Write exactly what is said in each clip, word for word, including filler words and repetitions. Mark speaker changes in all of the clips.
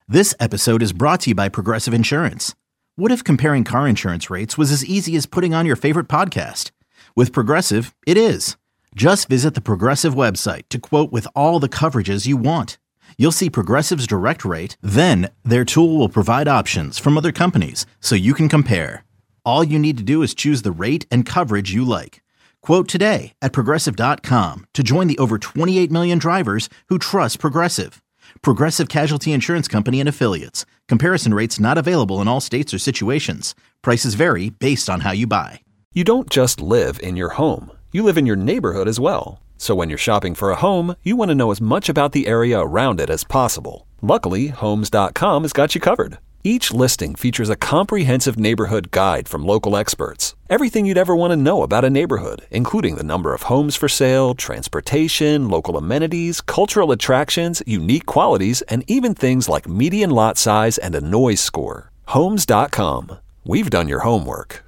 Speaker 1: This episode is brought to you by Progressive Insurance. What if comparing car insurance rates was as easy as putting on your favorite podcast? With Progressive, it is. Just visit the Progressive website to quote with all the coverages you want. You'll see Progressive's direct rate, then their tool will provide options from other companies so you can compare. All you need to do is choose the rate and coverage you like. Quote today at progressive dot com to join the over twenty-eight million drivers who trust Progressive. Progressive Casualty Insurance Company and Affiliates. Comparison rates not available in all states or situations. Prices vary based on how you buy.
Speaker 2: You don't just live in your home. You live in your neighborhood as well. So when you're shopping for a home, you want to know as much about the area around it as possible. Luckily, Homes dot com has got you covered. Each listing features a comprehensive neighborhood guide from local experts. Everything you'd ever want to know about a neighborhood, including the number of homes for sale, transportation, local amenities, cultural attractions, unique qualities, and even things like median lot size and a noise score. Homes dot com. We've done your homework.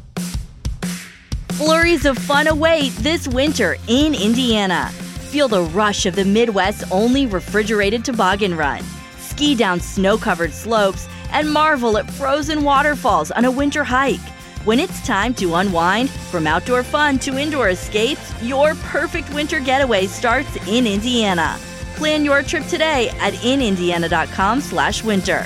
Speaker 3: Flurries of fun await this winter in Indiana. Feel the rush of the Midwest's only refrigerated toboggan run. Ski down snow-covered slopes and marvel at frozen waterfalls on a winter hike. When it's time to unwind, from outdoor fun to indoor escapes, your perfect winter getaway starts in Indiana. Plan your trip today at in indiana dot com slash winter.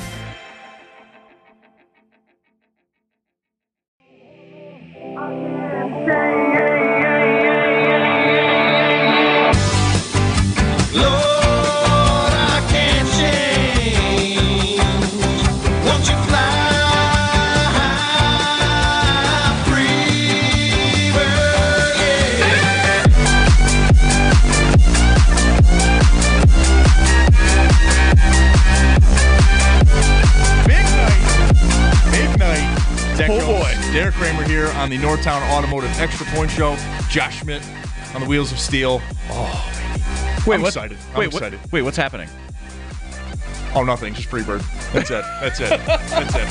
Speaker 4: Derek Kramer here on the Northtown Automotive Extra Point Show. Josh Schmidt on the wheels of steel. Oh,
Speaker 5: wait,
Speaker 4: I'm
Speaker 5: what?
Speaker 4: excited. I'm
Speaker 5: wait,
Speaker 4: excited.
Speaker 5: What, wait, what's happening?
Speaker 4: Oh, nothing. Just Freebird. That's it. That's it. That's it.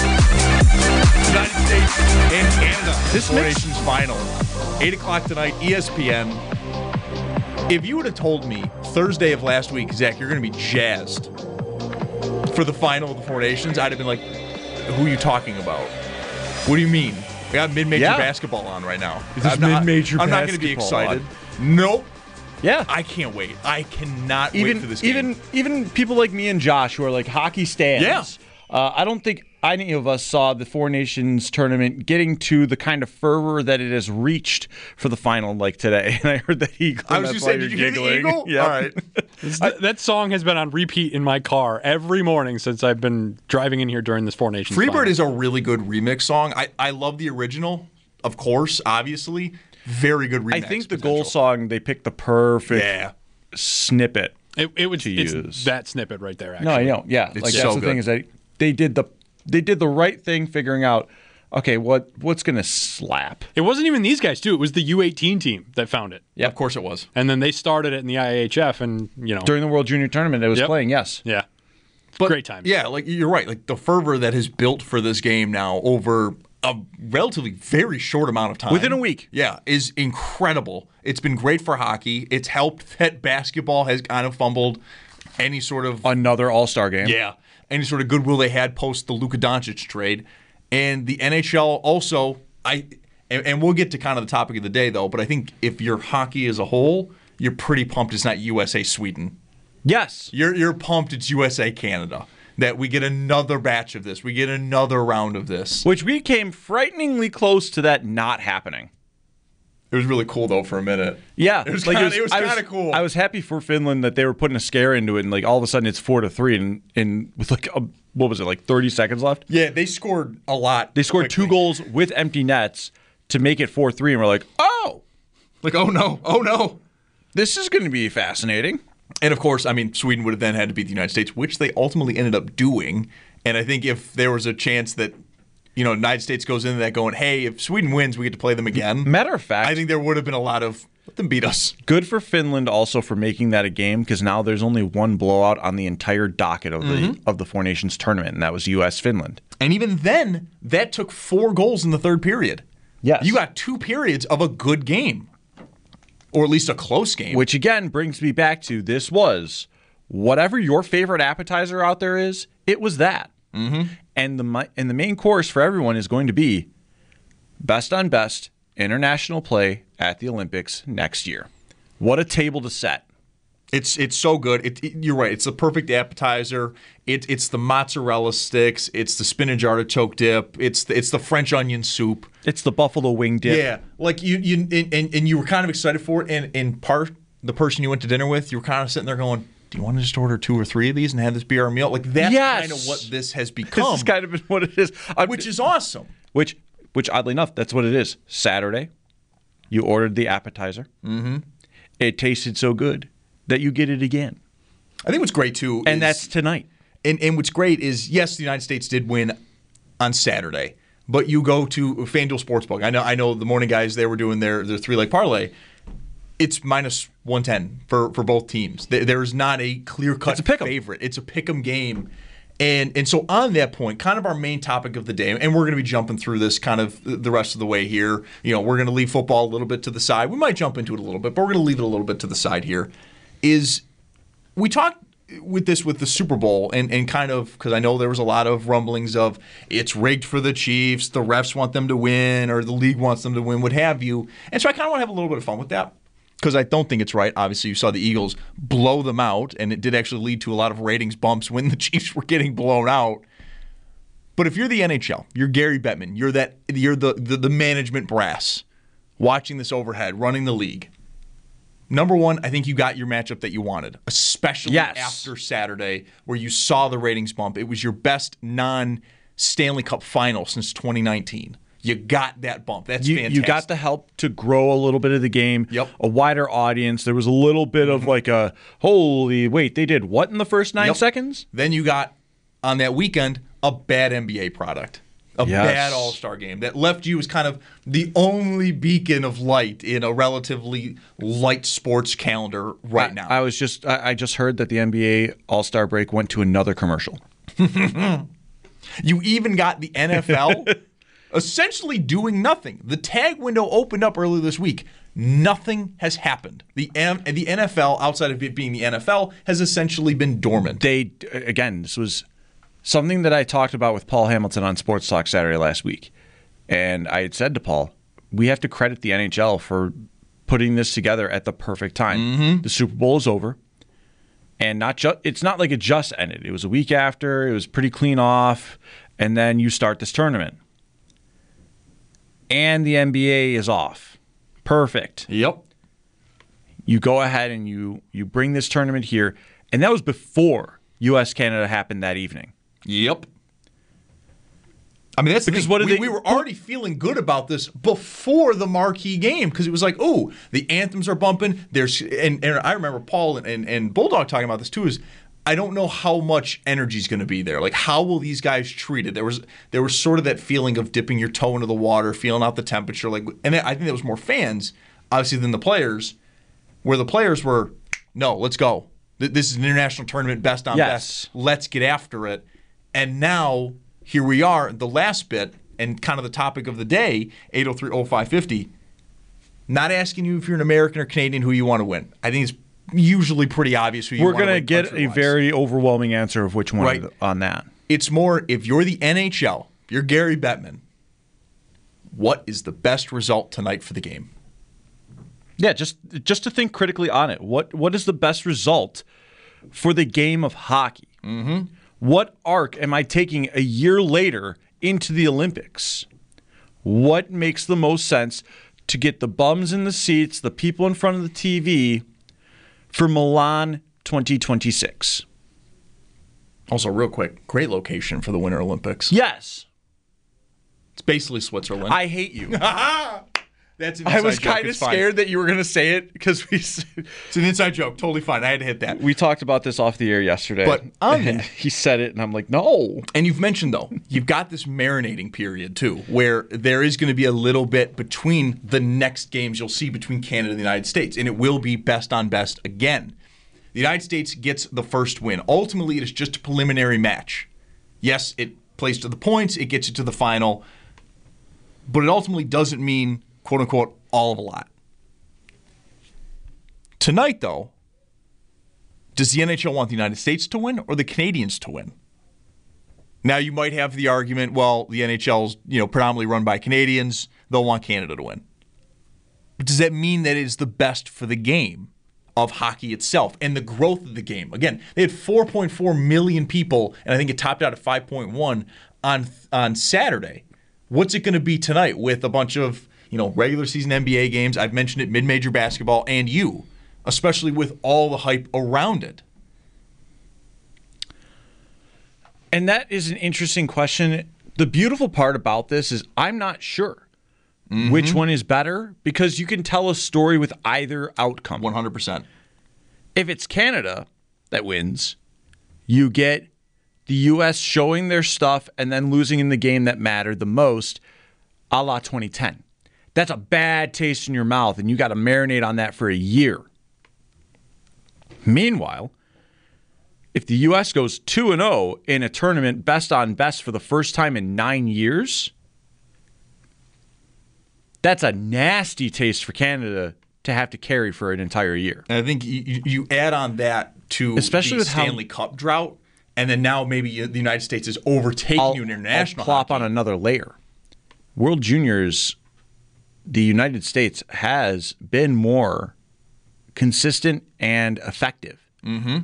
Speaker 4: United States and Canada. This Four Nations final. eight o'clock tonight, E S P N. If you would have told me Thursday of last week, Zach, you're going to be jazzed for the final of the Four Nations, I'd have been like, who are you talking about? What do you mean? We got mid-major
Speaker 5: yeah.
Speaker 4: basketball on right now.
Speaker 5: Is this
Speaker 4: I'm not,
Speaker 5: mid-major
Speaker 4: I'm
Speaker 5: basketball
Speaker 4: not going to be excited.
Speaker 5: on?
Speaker 4: Nope.
Speaker 5: Yeah.
Speaker 4: I can't wait. I cannot
Speaker 5: even,
Speaker 4: wait for this game.
Speaker 5: Even even people like me and Josh who are like hockey stands.
Speaker 4: Yeah.
Speaker 5: Uh, I don't think any of us saw the Four Nations tournament getting to the kind of fervor that it has reached for the final like today. And I heard that eagle.
Speaker 4: I was just saying, did you hear the eagle?
Speaker 5: Yeah.
Speaker 4: All right.
Speaker 6: That, that song has been on repeat in my car every morning since I've been driving in here during this Four Nations
Speaker 4: Freebird
Speaker 6: final.
Speaker 4: is a really good remix song. I, I love the original, of course, obviously. Very good remix.
Speaker 5: I think the
Speaker 4: potential.
Speaker 5: goal song, they picked the perfect
Speaker 4: yeah.
Speaker 5: snippet.
Speaker 6: It, it was
Speaker 5: to
Speaker 6: it's
Speaker 5: use.
Speaker 6: that snippet right there, actually.
Speaker 5: No, I know. Yeah.
Speaker 4: It's
Speaker 5: like
Speaker 4: so
Speaker 5: that's the
Speaker 4: good.
Speaker 5: thing is that they did the they did the right thing figuring out, okay, what what's going to slap?
Speaker 6: It wasn't even these guys, too. It was the U eighteen team that found it.
Speaker 4: Yeah, of course it was.
Speaker 6: And then they started it in the I A H F, and, you know.
Speaker 5: During the World Junior Tournament, it was
Speaker 6: Yep.
Speaker 5: playing, yes.
Speaker 6: Yeah.
Speaker 4: But,
Speaker 6: Great time.
Speaker 4: Yeah, like you're right. Like the fervor that has built for this game now over a relatively very short amount of time.
Speaker 5: Within a week.
Speaker 4: Yeah, is incredible. It's been great for hockey. It's helped that basketball has kind of fumbled any sort of
Speaker 5: Another All-Star game.
Speaker 4: Yeah. Any sort of goodwill they had post the Luka Doncic trade. And the N H L also, I and, and we'll get to kind of the topic of the day, though, but I think if you're hockey as a whole, you're pretty pumped it's not U S A Sweden.
Speaker 5: Yes.
Speaker 4: You're you're pumped it's U S A Canada. That we get another batch of this. We get another round of this.
Speaker 5: Which we came frighteningly close to that not happening.
Speaker 4: It was really cool, though, for a minute.
Speaker 5: Yeah.
Speaker 4: It was
Speaker 5: like
Speaker 4: kinda- it was
Speaker 5: I
Speaker 4: kinda cool.
Speaker 5: I was happy for Finland that they were putting a scare into it, and like all of a sudden it's four to three, and, and with like, a, what was it, like thirty seconds left?
Speaker 4: Yeah, they scored a lot.
Speaker 5: They scored
Speaker 4: quickly.
Speaker 5: two goals with empty nets to make it four three, and we're like, oh,
Speaker 4: Like, oh no, oh no.
Speaker 5: this is going to be fascinating.
Speaker 4: And of course, I mean, Sweden would have then had to beat the United States, which they ultimately ended up doing. And I think if there was a chance that, you know, the United States goes into that going, hey, if Sweden wins, we get to play them again.
Speaker 5: Matter of fact,
Speaker 4: I think there would have been a lot of, let them beat us.
Speaker 5: good for Finland also for making that a game, because now there's only one blowout on the entire docket of
Speaker 4: Mm-hmm.
Speaker 5: the of the Four Nations tournament, and that was U S Finland.
Speaker 4: And even then, that took four goals in the third period.
Speaker 5: Yes.
Speaker 4: You got two periods of a good game, or at least a close game.
Speaker 5: Which again brings me back to this was whatever your favorite appetizer out there is, it was that. Mm-hmm. And the mi- and the main course for everyone is going to be best on best international play at the Olympics next year. What a table to set.
Speaker 4: It's it's so good. It, it, you're right. It's the perfect appetizer. It, it's the mozzarella sticks. It's the spinach artichoke dip. It's the, it's the French onion soup.
Speaker 5: It's the buffalo wing dip.
Speaker 4: Yeah, like you you and, and, and you were kind of excited for it. And in part, the person you went to dinner with, you were kind of sitting there going, "Do you want to just order two or three of these and have this be our meal?" Like that's
Speaker 5: Yes.
Speaker 4: kind of what this has become.
Speaker 5: This is kind of what it is. I'm-
Speaker 4: which is awesome.
Speaker 5: Which, which oddly enough, that's what it is. Saturday, you ordered the appetizer. Mm-hmm. It tasted so good that you get it again.
Speaker 4: I think what's great too,
Speaker 5: And
Speaker 4: is,
Speaker 5: that's tonight.
Speaker 4: and and what's great is yes, the United States did win on Saturday, but you go to FanDuel Sportsbook. I know I know the morning guys they were doing their their three leg parlay. It's minus one ten for, for both teams. There, there's not a clear cut
Speaker 5: It's a pick'em.
Speaker 4: favorite. It's a pick'em game. And and so on that point, kind of our main topic of the day, and we're going to be jumping through this kind of the rest of the way here. You know, we're going to leave football a little bit to the side. We might jump into it a little bit, but we're going to leave it a little bit to the side here. Is we talked with this with the Super Bowl and, and kind of because I know there was a lot of rumblings of it's rigged for the Chiefs, the refs want them to win, or the league wants them to win, what have you. And so I kind of want to have a little bit of fun with that. Because I don't think it's right. Obviously, you saw the Eagles blow them out, and it did actually lead to a lot of ratings bumps when the Chiefs were getting blown out. But if you're the N H L, you're Gary Bettman, you're that you're the, the, the management brass watching this overhead, running the league. Number one, I think you got your matchup that you wanted, especially
Speaker 5: Yes.
Speaker 4: after Saturday where you saw the ratings bump. It was your best non-Stanley Cup final since twenty nineteen. You got that bump. That's
Speaker 5: You,
Speaker 4: fantastic.
Speaker 5: you got the help to grow a little bit of the game,
Speaker 4: Yep.
Speaker 5: a wider audience. There was a little bit of like a, holy, wait, they did what in the first nine
Speaker 4: Yep.
Speaker 5: seconds?
Speaker 4: Then you got, on that weekend, a bad N B A product. A
Speaker 5: Yes.
Speaker 4: bad All-Star game that left you as kind of the only beacon of light in a relatively light sports calendar right
Speaker 5: I-
Speaker 4: now.
Speaker 5: I was just, I, I just heard that the N B A All-Star break went to another commercial.
Speaker 4: You even got the N F L essentially doing nothing. The tag window opened up earlier this week. Nothing has happened. The M- the N F L, outside of it being the N F L, has essentially been dormant.
Speaker 5: They, again, this was something that I talked about with Paul Hamilton on Sports Talk Saturday last week. And I had said to Paul, we have to credit the N H L for putting this together at the perfect time.
Speaker 4: Mm-hmm.
Speaker 5: The Super Bowl is over. And not just it's not like it just ended. It was a week after. It was pretty clean off. And then you start this tournament. And the N B A is off. Perfect.
Speaker 4: Yep.
Speaker 5: You go ahead and you you bring this tournament here. And that was before U S Canada happened that evening.
Speaker 4: Yep. I mean, that's
Speaker 5: Because
Speaker 4: because
Speaker 5: what
Speaker 4: what
Speaker 5: did
Speaker 4: we,
Speaker 5: they-
Speaker 4: we were already feeling good about this before the marquee game because it was like, oh, the anthems are bumping. There's and, and I remember Paul and, and, and Bulldog talking about this too. Is I don't know how much energy is going to be there. Like, how will these guys treat it? There was there was sort of that feeling of dipping your toe into the water, feeling out the temperature. Like, and I think there was more fans, obviously, than the players. Where the players were, no, let's go. Th- This is an international tournament, best on
Speaker 5: Yes.
Speaker 4: best. Let's get after it. And now here we are, the last bit, and kind of the topic of the day, eight oh three oh five fifty. Not asking you if you're an American or Canadian who you want to win. I think it's usually pretty obvious who you
Speaker 5: We're
Speaker 4: want to
Speaker 5: going to
Speaker 4: win.
Speaker 5: get a
Speaker 4: country-wise.
Speaker 5: very overwhelming answer of which one
Speaker 4: Right.
Speaker 5: on that.
Speaker 4: It's more if you're the N H L, if you're Gary Bettman, what is the best result tonight for the game?
Speaker 5: Yeah, just just to think critically on it. What what is the best result for the game of hockey? Mm-hmm. What arc am I taking a year later into the Olympics? What makes the most sense to get the bums in the seats, the people in front of the T V for Milan twenty twenty-six?
Speaker 4: Also, real quick, great location for the Winter Olympics.
Speaker 5: Yes.
Speaker 4: It's basically Switzerland.
Speaker 5: I hate you.
Speaker 4: That's an
Speaker 5: I
Speaker 4: inside
Speaker 5: was
Speaker 4: joke.
Speaker 5: kind of
Speaker 4: It's fine.
Speaker 5: scared that you were going to say it because we
Speaker 4: It's an inside joke. Totally fine. I had to hit that.
Speaker 5: we talked about this off the air yesterday.
Speaker 4: But on
Speaker 5: and
Speaker 4: that-
Speaker 5: he said it, and I'm like, no.
Speaker 4: And you've mentioned, though, you've got this marinating period, too, where there is going to be a little bit between the next games you'll see between Canada and the United States, and it will be best on best again. The United States gets the first win. Ultimately, it is just a preliminary match. Yes, it plays to the points, it gets you to the final, but it ultimately doesn't mean, quote-unquote, all of a lot. Tonight, though, Does the N H L want the United States to win or the Canadians to win? Now, you might have the argument, well, the N H L's, you know, predominantly run by Canadians. They'll want Canada to win. But does that mean that it is the best for the game of hockey itself and the growth of the game? Again, they had four point four million people, and I think it topped out at five point one on on Saturday. What's it going to be tonight with a bunch of, you know, regular season N B A games? I've mentioned it, mid-major basketball, and you, especially with all the hype around it.
Speaker 5: And that is an interesting question. The beautiful part about this is I'm not sure mm-hmm. which one is better because you can tell a story with either outcome.
Speaker 4: one hundred percent.
Speaker 5: If it's Canada that wins, you get the U S showing their stuff and then losing in the game that mattered the most, a la twenty ten. That's a bad taste in your mouth, and you got to marinate on that for a year. Meanwhile, if the U S goes two and oh in a tournament best on best for the first time in nine years, that's a nasty taste for Canada to have to carry for an entire year.
Speaker 4: And I think you, you add on that to
Speaker 5: especially
Speaker 4: the
Speaker 5: with
Speaker 4: Stanley
Speaker 5: how,
Speaker 4: Cup drought, and then now maybe the United States is overtaking
Speaker 5: I'll,
Speaker 4: you in international
Speaker 5: I'll plop
Speaker 4: hockey.
Speaker 5: on another layer. World Juniors, the United States has been more consistent and effective.
Speaker 4: Mm-hmm.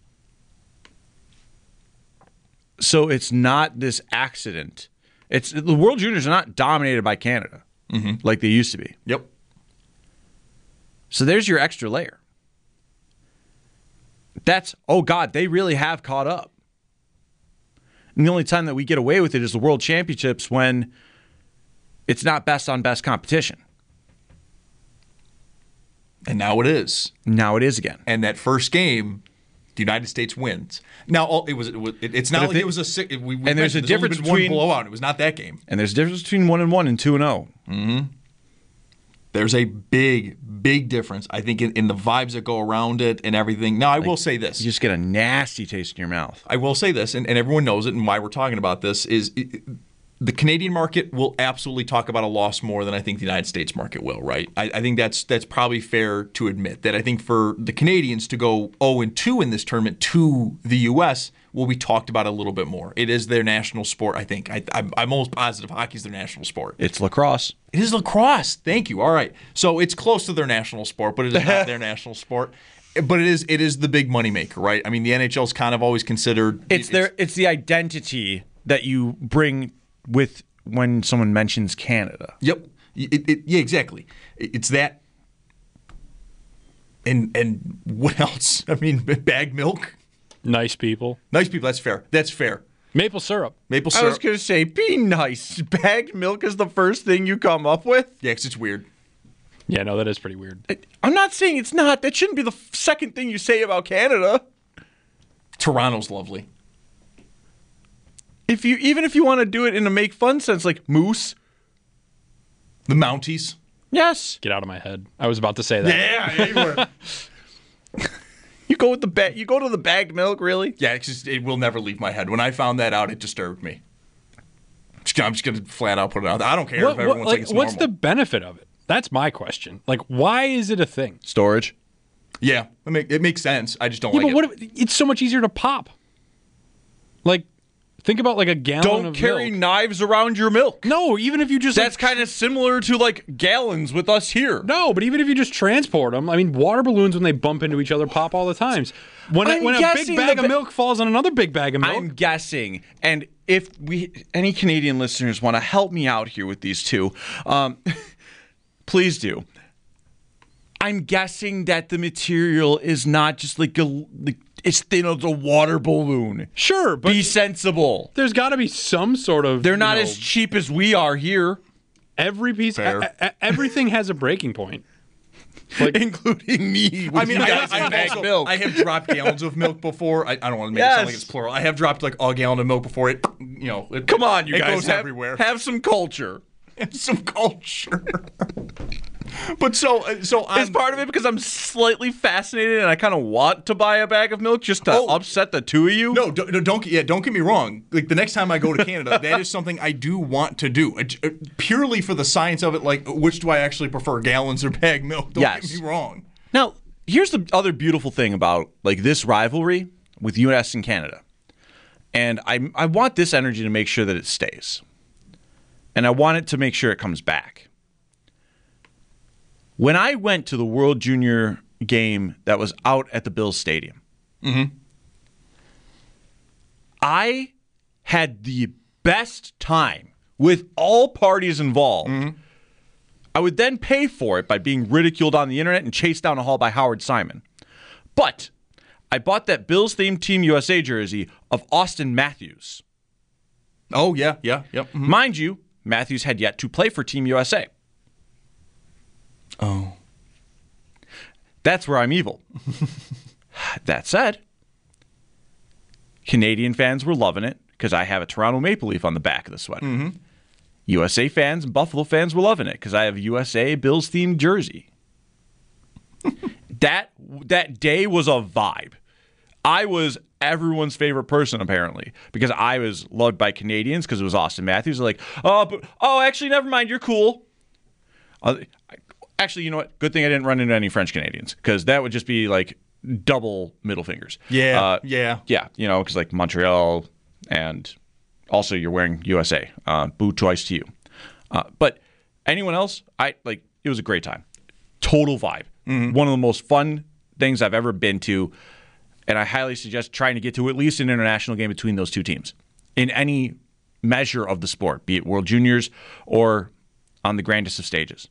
Speaker 5: So it's not this accident. It's the World Juniors are not dominated by Canada
Speaker 4: mm-hmm.
Speaker 5: like they used to be.
Speaker 4: Yep.
Speaker 5: So there's your extra layer. That's, oh God, they really have caught up. And the only time that we get away with it is the World Championships when it's not best on best competition.
Speaker 4: And now it is.
Speaker 5: Now it is again.
Speaker 4: And that first game, the United States wins. Now it was. It was it, it's not
Speaker 5: But
Speaker 4: like
Speaker 5: they,
Speaker 4: it was a. It, we, we
Speaker 5: and there's a difference
Speaker 4: between
Speaker 5: between
Speaker 4: one blowout. It was not that game.
Speaker 5: And there's a difference between one and one and two and zero.
Speaker 4: Mm-hmm. There's a big, big difference, I think, in, in the vibes that go around it and everything. Now, I
Speaker 5: Like,
Speaker 4: will say this.
Speaker 5: You just get a nasty taste in your mouth.
Speaker 4: I will say this, and, and everyone knows it, and why we're talking about this is it, the Canadian market will absolutely talk about a loss more than I think the United States market will, right? I, I think that's that's probably fair to admit that I think for the Canadians to go oh and two in this tournament to the U S will be talked about a little bit more. It is their national sport, I think. I, I'm, I'm almost positive hockey is their national sport.
Speaker 5: It's lacrosse.
Speaker 4: It is lacrosse. Thank you. All right. So it's close to their national sport, but it is not their national sport. But it is it is the big moneymaker, right? I mean, the N H L's kind of always considered
Speaker 5: It's their it's the identity that you bring with when someone mentions Canada.
Speaker 4: Yep. It, it, yeah, exactly. It, it's that. And and what else? I mean, bag milk.
Speaker 6: Nice people.
Speaker 4: Nice people. That's fair. That's fair.
Speaker 6: Maple syrup.
Speaker 4: Maple
Speaker 5: I
Speaker 4: syrup.
Speaker 5: was going to say, be nice. Bagged milk is the first thing you come up with.
Speaker 4: Yeah, because it's weird.
Speaker 6: Yeah, no, that is pretty weird.
Speaker 5: I'm not saying it's not. That shouldn't be the f- second thing you say about Canada.
Speaker 4: Toronto's lovely.
Speaker 5: If you even if you want to do it in a make fun sense, like moose.
Speaker 4: The Mounties.
Speaker 5: Yes.
Speaker 6: Get out of my head. I was about to say that.
Speaker 4: Yeah, yeah, you were.
Speaker 5: You go with the ba- you go to the bagged milk, really?
Speaker 4: Yeah, it's just, it will never leave my head. When I found that out, it disturbed me. I'm just going to flat out put it out there. I don't care
Speaker 6: What-
Speaker 4: if
Speaker 6: what-
Speaker 4: everyone's
Speaker 6: like,
Speaker 4: like it's
Speaker 6: what's
Speaker 4: normal.
Speaker 6: the benefit of it? That's my question. Like, why is it a thing?
Speaker 5: Storage.
Speaker 4: Yeah, it, make, it makes sense. I just don't
Speaker 6: Yeah,
Speaker 4: like
Speaker 6: but
Speaker 4: it.
Speaker 6: what? If, it's so much easier to pop. Like, think about like a gallon
Speaker 5: Don't
Speaker 6: of
Speaker 5: carry
Speaker 6: milk.
Speaker 5: knives around your milk.
Speaker 6: No, even if you just
Speaker 5: That's
Speaker 6: like,
Speaker 5: kind of similar to like gallons with us here.
Speaker 6: no, but even if you just transport them, I mean, water balloons when they bump into each other pop all the times. When, a,
Speaker 5: I'm
Speaker 6: when a
Speaker 5: guessing
Speaker 6: big bag
Speaker 5: the
Speaker 6: of
Speaker 5: ba-
Speaker 6: milk falls on another big bag of milk,
Speaker 5: I'm guessing, and if we any Canadian listeners want to help me out here with these two, um, please do. I'm guessing that the material is not just like a, like it's thin as a water balloon.
Speaker 6: sure, but
Speaker 5: Be sensible.
Speaker 6: there's got to be some sort of.
Speaker 5: They're
Speaker 6: you
Speaker 5: not
Speaker 6: know,
Speaker 5: as cheap as we are here,
Speaker 6: every piece.
Speaker 4: Fair.
Speaker 6: e- e- everything has a breaking point.
Speaker 5: including me.
Speaker 4: I mean, I,
Speaker 5: guys
Speaker 4: I,
Speaker 5: in
Speaker 4: have
Speaker 5: bagged
Speaker 4: also,
Speaker 5: milk.
Speaker 4: I have dropped gallons of milk before. I, I don't want to make it sound like
Speaker 5: Yes.
Speaker 4: it's plural. I have dropped like a gallon of milk before. It, you know, it,
Speaker 5: Come on, you
Speaker 4: it
Speaker 5: guys.
Speaker 4: goes
Speaker 5: have,
Speaker 4: everywhere.
Speaker 5: Have some culture.
Speaker 4: Some culture. But so, uh, so
Speaker 5: Is
Speaker 4: I'm,
Speaker 5: part of it because I'm slightly fascinated and I kind of want to buy a bag of milk just to
Speaker 4: Oh.
Speaker 5: upset the two of you?
Speaker 4: No, don't, no, don't yeah, don't get me wrong. Like the next time I go to Canada, that is something I do want to do, uh, uh, purely for the science of it. Like, which do I actually prefer, gallons or bag milk? Don't
Speaker 5: Yes.
Speaker 4: get me wrong.
Speaker 5: Now, here's the other beautiful thing about like this rivalry with U S and Canada. And I I want this energy to make sure that it stays. And I want it to make sure it comes back. When I went to the World Junior game that was out at the Bills Stadium,
Speaker 4: mm-hmm.
Speaker 5: I had the best time with all parties involved.
Speaker 4: Mm-hmm.
Speaker 5: I would then pay for it by being ridiculed on the internet and chased down a hall by Howard Simon. But I bought that Bills-themed Team U S A jersey of Austin Matthews.
Speaker 4: Oh, yeah, yeah, yep. Mm-hmm.
Speaker 5: Mind you, Matthews had yet to play for Team U S A.
Speaker 4: Oh.
Speaker 5: That's where I'm evil. That said, Canadian fans were loving it because I have a Toronto Maple Leaf on the back of the sweater.
Speaker 4: Mm-hmm.
Speaker 5: U S A fans and Buffalo fans were loving it because I have a U S A Bills-themed jersey. that that day was a vibe. I was everyone's favorite person, apparently, because I was loved by Canadians because it was Austin Matthews. They're like, oh, but, oh, actually, never mind. You're cool. Uh, actually, you know what? Good thing I didn't run into any French Canadians because that would just be like double middle fingers.
Speaker 4: Yeah,
Speaker 5: uh,
Speaker 4: yeah.
Speaker 5: Yeah, you know, because like Montreal and also you're wearing U S A. Uh, boo twice to you. Uh, but anyone else, I like. It was a great time. Total vibe. Mm-hmm. One of the most fun things I've ever been to. And I highly suggest trying to get to at least an international game between those two teams in any measure of the sport, be it World Juniors or on the grandest of stages.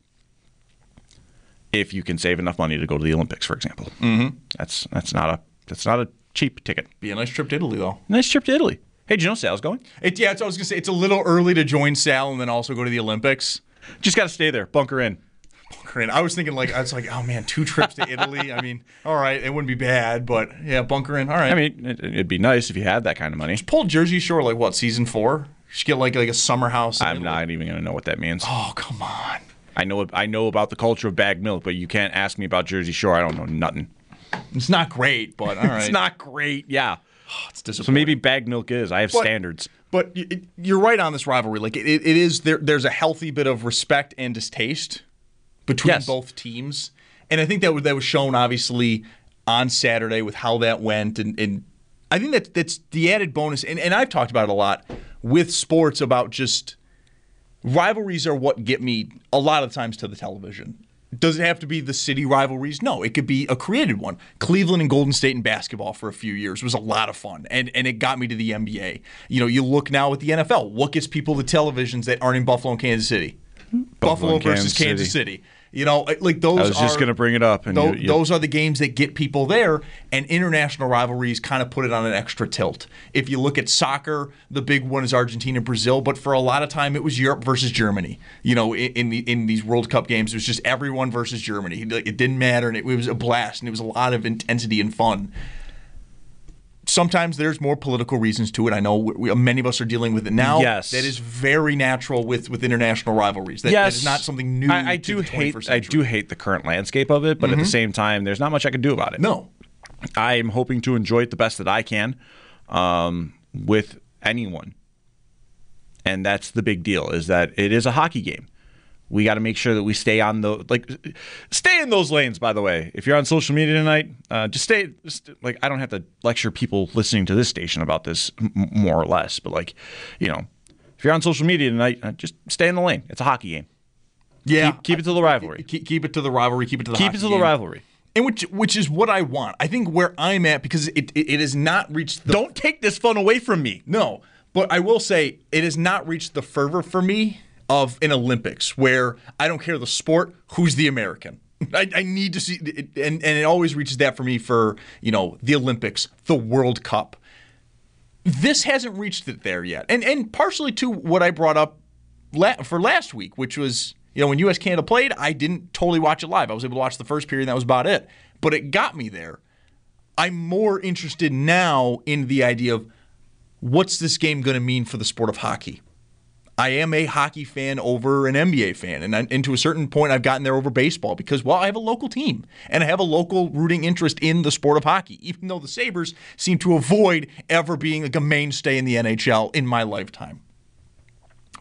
Speaker 5: If you can save enough money to go to the Olympics, for example,
Speaker 4: mm-hmm.
Speaker 5: that's that's not a that's not a cheap ticket.
Speaker 4: Be a nice trip to Italy, though.
Speaker 5: Nice trip to Italy. Hey, did you know Sal's going?
Speaker 4: It, yeah, that's what I was gonna say. It's a little early to join Sal and then also go to the Olympics.
Speaker 5: Just got to stay there, bunker in.
Speaker 4: I was thinking like I was like, oh man, two trips to Italy. I mean, all right, it wouldn't be bad, but yeah, bunker in. All right.
Speaker 5: I mean, it, it'd be nice if you had that kind of money.
Speaker 4: Just pull Jersey Shore like what, season four? Just get like like a summer house.
Speaker 5: I'm
Speaker 4: Italy.
Speaker 5: not even gonna know what that means.
Speaker 4: Oh come on.
Speaker 5: I know I know about the culture of bagged milk, but you can't ask me about Jersey Shore. I don't know nothing.
Speaker 4: It's not great, but all right.
Speaker 5: It's not great. Yeah.
Speaker 4: Oh, it's disappointing.
Speaker 5: So maybe bagged milk is. I have
Speaker 4: but,
Speaker 5: standards.
Speaker 4: But it, you're right on this rivalry. Like it, it is there. There's a healthy bit of respect and distaste between
Speaker 5: yes.
Speaker 4: both teams. And I think that was, that was shown, obviously, on Saturday with how that went. And, and I think that that's the added bonus. And, and I've talked about it a lot with sports about just rivalries are what get me a lot of times to the television. Does it have to be the city rivalries? No, it could be a created one. Cleveland and Golden State in basketball for a few years was a lot of fun, and, and it got me to the N B A. You know, you look now at the N F L. What gets people to televisions that aren't in Buffalo and Kansas City? Buffalo,
Speaker 5: Buffalo
Speaker 4: versus
Speaker 5: Kansas
Speaker 4: Kansas
Speaker 5: City.
Speaker 4: City. You know, like those.
Speaker 5: I was just going to bring it up, and
Speaker 4: those,
Speaker 5: you, you,
Speaker 4: those are the games that get people there. And international rivalries kind of put it on an extra tilt. If you look at soccer, the big one is Argentina, Brazil, but for a lot of time it was Europe versus Germany. You know, in in, the, in these World Cup games, it was just everyone versus Germany. It didn't matter, and it, it was a blast, and it was a lot of intensity and fun. Sometimes there's more political reasons to it. I know we, many of us are dealing with it now.
Speaker 5: Yes.
Speaker 4: That is very natural with, with international rivalries. That,
Speaker 5: yes.
Speaker 4: that is not something new.
Speaker 5: I, I
Speaker 4: to
Speaker 5: do
Speaker 4: the twenty-first
Speaker 5: hate. I
Speaker 4: century.
Speaker 5: do hate the current landscape of it, but mm-hmm. at the same time, there's not much I can do about it.
Speaker 4: No,
Speaker 5: I am hoping to enjoy it the best that I can um, with anyone, and that's the big deal. Is that it is a hockey game. We got to make sure that we stay on the like, stay in those lanes. By the way, if you're on social media tonight, uh, just stay. Just, like I don't have to lecture people listening to this station about this, m- more or less. But like, you know, if you're on social media tonight, uh, just stay in the lane. It's a hockey game.
Speaker 4: Yeah,
Speaker 5: keep, keep it to the rivalry.
Speaker 4: Keep, keep it to the rivalry. Keep it to the
Speaker 5: keep
Speaker 4: hockey
Speaker 5: it to
Speaker 4: game.
Speaker 5: the rivalry.
Speaker 4: And which which is what I want. I think where I'm at because it it, it has not reached. The,
Speaker 5: Don't take this fun away from me.
Speaker 4: No, but I will say it has not reached the fervor for me of an Olympics where I don't care the sport, who's the American. I, I need to see, it, and, and it always reaches that for me for, you know, the Olympics, the World Cup. This hasn't reached it there yet. And and partially to what I brought up la- for last week, which was, you know, when U S Canada played, I didn't totally watch it live. I was able to watch the first period and that was about it. But it got me there. I'm more interested now in the idea of what's this game going to mean for the sport of hockey. I am a hockey fan over an N B A fan, and, I, and to a certain point I've gotten there over baseball because, well, I have a local team, and I have a local rooting interest in the sport of hockey, even though the Sabres seem to avoid ever being like a mainstay in the N H L in my lifetime.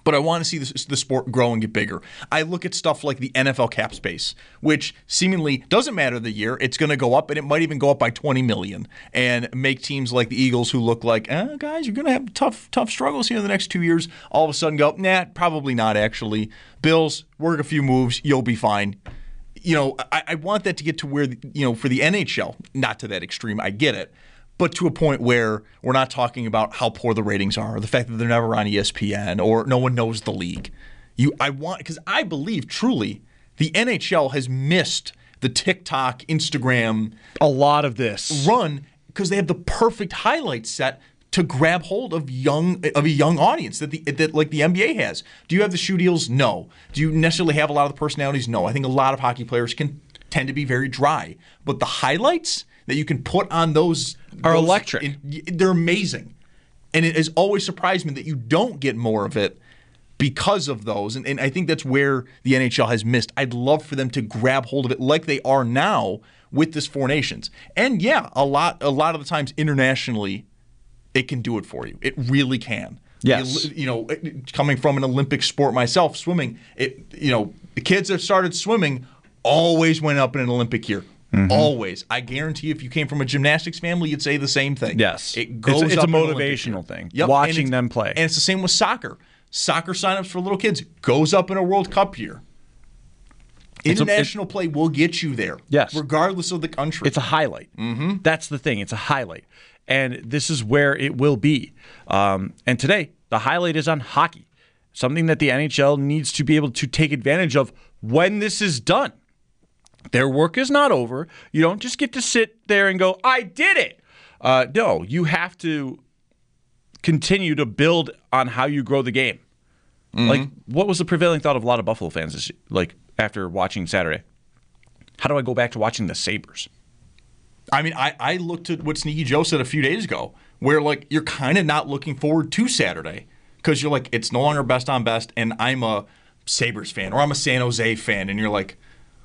Speaker 4: But I want to see this, the sport grow and get bigger. I look at stuff like the N F L cap space, which seemingly doesn't matter the year. It's going to go up, and it might even go up by twenty million dollars and make teams like the Eagles, who look like, eh, guys, you're going to have tough tough struggles here in the next two years, all of a sudden go, nah, probably not actually. Bills, work a few moves, you'll be fine. You know, I, I want that to get to where, you know, for the N H L, not to that extreme, I get it, but to a point where we're not talking about how poor the ratings are, or the fact that they're never on E S P N, or no one knows the league. You, I want, because I believe truly the N H L has missed the TikTok, Instagram,
Speaker 5: a lot of this
Speaker 4: run because they have the perfect highlight set to grab hold of young of a young audience that the that like the N B A has. Do you have the shoe deals? No. Do you necessarily have a lot of the personalities? No. I think a lot of hockey players can tend to be very dry, but the highlights that you can put on those
Speaker 5: are
Speaker 4: those,
Speaker 5: electric.
Speaker 4: It, they're amazing. And it has always surprised me that you don't get more of it because of those. And, and I think that's where the N H L has missed. I'd love for them to grab hold of it like they are now with this Four Nations. And yeah, a lot a lot of the times internationally, it can do it for you. It really can.
Speaker 5: Yes.
Speaker 4: You know, coming from an Olympic sport myself, swimming, it you know, the kids that started swimming always went up in an Olympic year. Mm-hmm. Always. I guarantee if you came from a gymnastics family, you'd say the same thing.
Speaker 5: Yes.
Speaker 4: It goes
Speaker 5: it's, it's
Speaker 4: up
Speaker 5: a motivational thing.
Speaker 4: Yep.
Speaker 5: Watching them play.
Speaker 4: And it's the same with soccer. Soccer signups for little kids goes up in a World Cup year.
Speaker 5: It's
Speaker 4: International
Speaker 5: a, it,
Speaker 4: play will get you there.
Speaker 5: Yes.
Speaker 4: Regardless of the country.
Speaker 5: It's a highlight.
Speaker 4: Mm-hmm.
Speaker 5: That's the thing. It's a highlight. And this is where it will be. Um, and today, the highlight is on hockey. Something that the N H L needs to be able to take advantage of when this is done. Their work is not over. You don't just get to sit there and go, I did it. Uh, no, you have to continue to build on how you grow the game. Mm-hmm. Like, what was the prevailing thought of a lot of Buffalo fans this, like after watching Saturday? How do I go back to watching the Sabres?
Speaker 4: I mean, I, I looked at what Sneaky Joe said a few days ago, where like you're kind of not looking forward to Saturday because you're like, it's no longer best on best, and I'm a Sabres fan or I'm a San Jose fan, and you're like,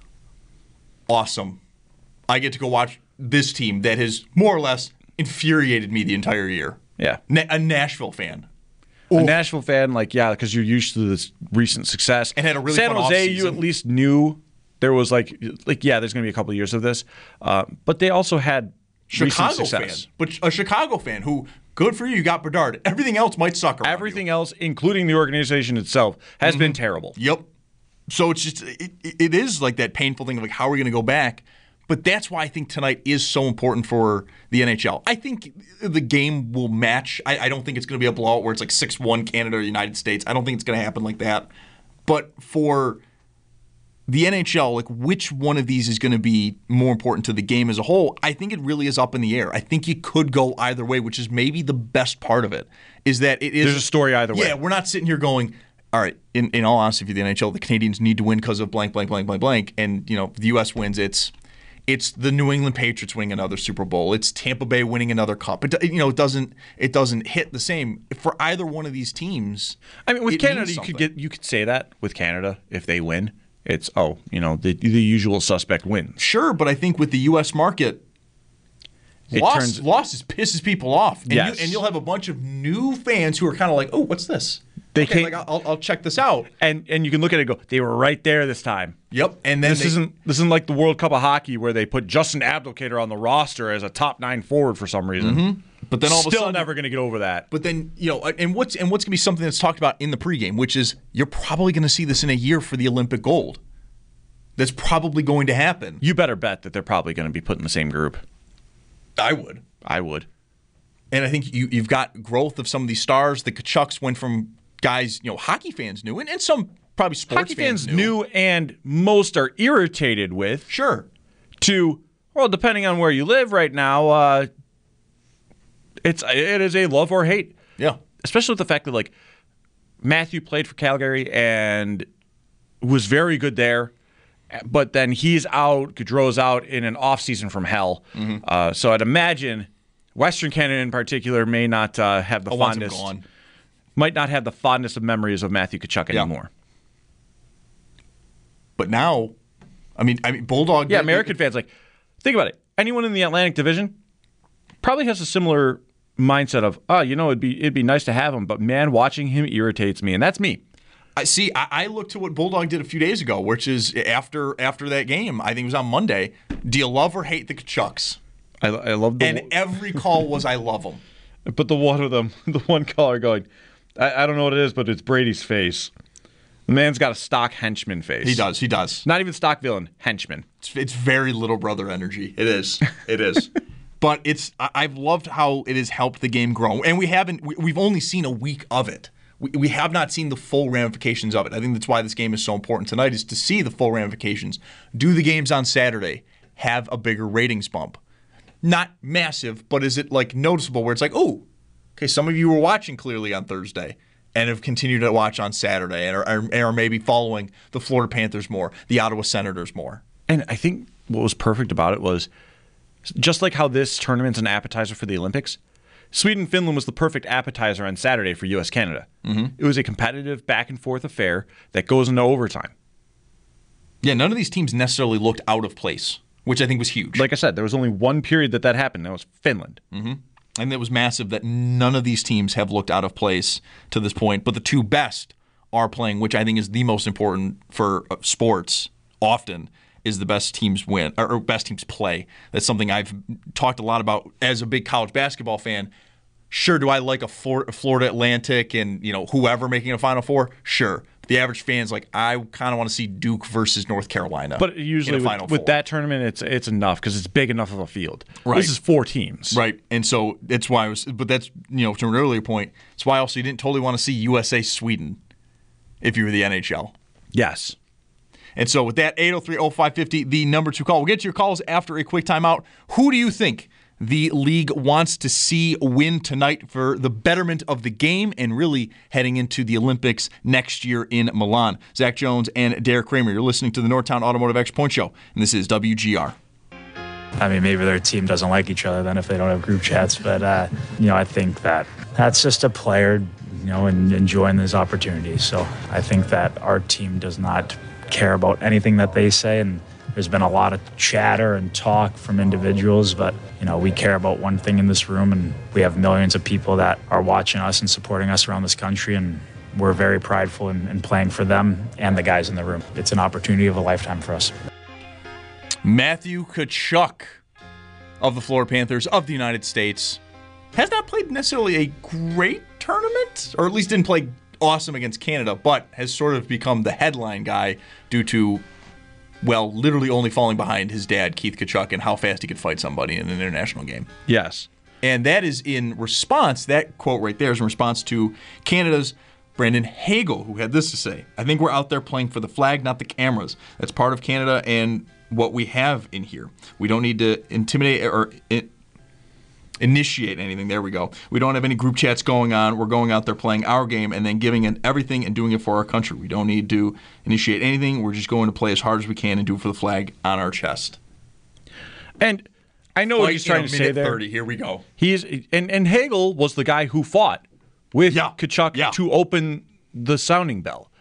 Speaker 4: awesome. I get to go watch this team that has more or less infuriated me the entire year.
Speaker 5: Yeah.
Speaker 4: Na- a Nashville fan.
Speaker 5: A Ooh. Nashville fan, like, yeah, because you're used to this recent success.
Speaker 4: And had a really
Speaker 5: San
Speaker 4: fun
Speaker 5: Jose,
Speaker 4: offseason.
Speaker 5: you at least knew there was like, like yeah, there's going to be a couple of years of this. Uh, but they also had
Speaker 4: Chicago
Speaker 5: recent success.
Speaker 4: fan. But a Chicago fan who, good for you, you got Bedard. Everything else might suck around
Speaker 5: Everything
Speaker 4: you.
Speaker 5: else, including the organization itself, has
Speaker 4: mm-hmm.
Speaker 5: been terrible.
Speaker 4: Yep. So it's just, it, it is like that painful thing of like, how are we going to go back? But that's why I think tonight is so important for the N H L. I think the game will match. I, I don't think it's going to be a blowout where it's like six one Canada or United States. I don't think it's going to happen like that. But for the N H L, like which one of these is going to be more important to the game as a whole, I think it really is up in the air. I think it could go either way, which is maybe the best part of it, is that it is.
Speaker 5: There's a story either way.
Speaker 4: Yeah, we're not sitting here going, all right, in, in all honesty, for the N H L, the Canadians need to win because of blank, blank, blank, blank, blank. And, you know, if the U S wins, it's it's the New England Patriots winning another Super Bowl. It's Tampa Bay winning another cup. It, you know, it doesn't it doesn't hit the same for either one of these teams.
Speaker 5: I mean, with
Speaker 4: it
Speaker 5: Canada,
Speaker 4: means
Speaker 5: you
Speaker 4: something.
Speaker 5: could get you could say that with Canada if they win. It's oh, you know, the the usual suspect wins.
Speaker 4: Sure, but I think with the U S market,
Speaker 5: it
Speaker 4: loss,
Speaker 5: turns,
Speaker 4: losses pisses people off, and,
Speaker 5: yes.
Speaker 4: you, and you'll have a bunch of new fans who are kind of like, "Oh, what's this?"
Speaker 5: They
Speaker 4: okay,
Speaker 5: can't,
Speaker 4: like, I'll, I'll check this out,
Speaker 5: and and you can look at it and go, they were right there this time.
Speaker 4: Yep, and then
Speaker 5: this
Speaker 4: they,
Speaker 5: isn't this isn't like the World Cup of Hockey where they put Justin Abdelkader on the roster as a top nine forward for some reason.
Speaker 4: Mm-hmm. But then all
Speaker 5: still
Speaker 4: of a sudden,
Speaker 5: never going to get over that.
Speaker 4: But then you know, and what's and what's going to be something that's talked about in the pregame, which is you're probably going to see this in a year for the Olympic gold. That's probably going to happen.
Speaker 5: You better bet that they're probably going to be put in the same group.
Speaker 4: I would.
Speaker 5: I would.
Speaker 4: And I think you, you've got growth of some of these stars. The Kachucks went from guys, you know, hockey fans knew, and, and some probably sports
Speaker 5: hockey fans,
Speaker 4: fans knew.
Speaker 5: knew, and most are irritated with.
Speaker 4: Sure.
Speaker 5: To, well, depending on where you live right now, uh, it's it is a love or hate.
Speaker 4: Yeah.
Speaker 5: Especially with the fact that, like, Matthew played for Calgary and was very good there. But then he's out, Gaudreau's out in an offseason from hell. Mm-hmm. Uh, so I'd imagine Western Canada in particular may not uh, have the
Speaker 4: oh,
Speaker 5: fondness,
Speaker 4: gone.
Speaker 5: might not have the fondness of memories of Matthew Tkachuk
Speaker 4: yeah.
Speaker 5: anymore.
Speaker 4: But now, I mean, I mean, Bulldog.
Speaker 5: Yeah, American fans, like, think about it. Anyone in the Atlantic Division probably has a similar mindset of, oh, you know, it'd be it'd be nice to have him, but man, watching him irritates me, and that's me.
Speaker 4: I see. I, I looked to what Bulldog did a few days ago, which is after after that game. I think it was on Monday. Do you love or hate the Kachucks?
Speaker 5: I, I love the
Speaker 4: And every call was I love them.
Speaker 5: But the one of them, the one caller going, I, I don't know what it is, but it's Brady's face. The man's got a stock henchman face.
Speaker 4: He does. He does.
Speaker 5: Not even stock villain, henchman.
Speaker 4: It's, it's very little brother energy. It is. It is. But it's. I, I've loved how it has helped the game grow, and we haven't. We, we've only seen a week of it. We, we have not seen the full ramifications of it. I think that's why this game is so important tonight, is to see the full ramifications. Do the games on Saturday have a bigger ratings bump? Not massive, but is it like noticeable where it's like, oh, okay, some of you were watching clearly on Thursday and have continued to watch on Saturday and are, are, and are maybe following the Florida Panthers more, the Ottawa Senators more.
Speaker 5: And I think what was perfect about it was just like how this tournament's an appetizer for the Olympics, Sweden-Finland was the perfect appetizer on Saturday for U S Canada. Mm-hmm. It was a competitive back-and-forth affair that goes into overtime.
Speaker 4: Yeah, none of these teams necessarily looked out of place, which I think was huge.
Speaker 5: Like I said, there was only one period that that happened. That was Finland.
Speaker 4: Mm-hmm. And it was massive that none of these teams have looked out of place to this point. But the two best are playing, which I think is the most important for sports often, is the best teams win or best teams play. That's something I've talked a lot about as a big college basketball fan. Sure, do I like a Florida Atlantic and you know whoever making a Final Four? Sure. The average fan's like, I kind of want to see Duke versus North Carolina.
Speaker 5: But usually with, with that tournament, it's it's enough because it's big enough of a field.
Speaker 4: Right.
Speaker 5: This is four teams.
Speaker 4: Right. And so that's why I was, but that's, you know, to an earlier point, that's why also you didn't totally want to see U S A Sweden if you were the N H L.
Speaker 5: Yes.
Speaker 4: And so with that, eight oh three oh five five oh, the number two call. We'll get to your calls after a quick timeout. Who do you think the league wants to see win tonight for the betterment of the game and really heading into the Olympics next year in Milan? Zach Jones and Derek Kramer. You're listening to the Northtown Automotive Extra Point Show, and this is W G R.
Speaker 7: I mean, maybe their team doesn't like each other then if they don't have group chats, but, uh, you know, I think that that's just a player, you know, and enjoying these opportunities. So I think that our team does not care about anything that they say, and there's been a lot of chatter and talk from individuals, but you know we care about one thing in this room, and we have millions of people that are watching us and supporting us around this country, and we're very prideful in, in playing for them and the guys in the room. It's an opportunity of a lifetime for us.
Speaker 4: Matthew Tkachuk of the Florida Panthers of the United States has not played necessarily a great tournament, or at least didn't play awesome against Canada, but has sort of become the headline guy due to, well, literally only falling behind his dad, Keith Tkachuk, and how fast he could fight somebody in an international game.
Speaker 5: Yes.
Speaker 4: And that is in response, that quote right there is in response to Canada's Brandon Hagel, who had this to say: I think we're out there playing for the flag, not the cameras. That's part of Canada and what we have in here. We don't need to intimidate or in, initiate anything. There we go. We don't have any group chats going on. We're going out there playing our game and then giving it everything and doing it for our country. We don't need to initiate anything. We're just going to play as hard as we can and do it for the flag on our chest.
Speaker 5: And I know
Speaker 4: like,
Speaker 5: what he's trying
Speaker 4: you know,
Speaker 5: to say there.
Speaker 4: thirty, here we go.
Speaker 5: He's and, and Hagel was the guy who fought with
Speaker 4: yeah.
Speaker 5: Tkachuk
Speaker 4: yeah.
Speaker 5: to open the sounding bell.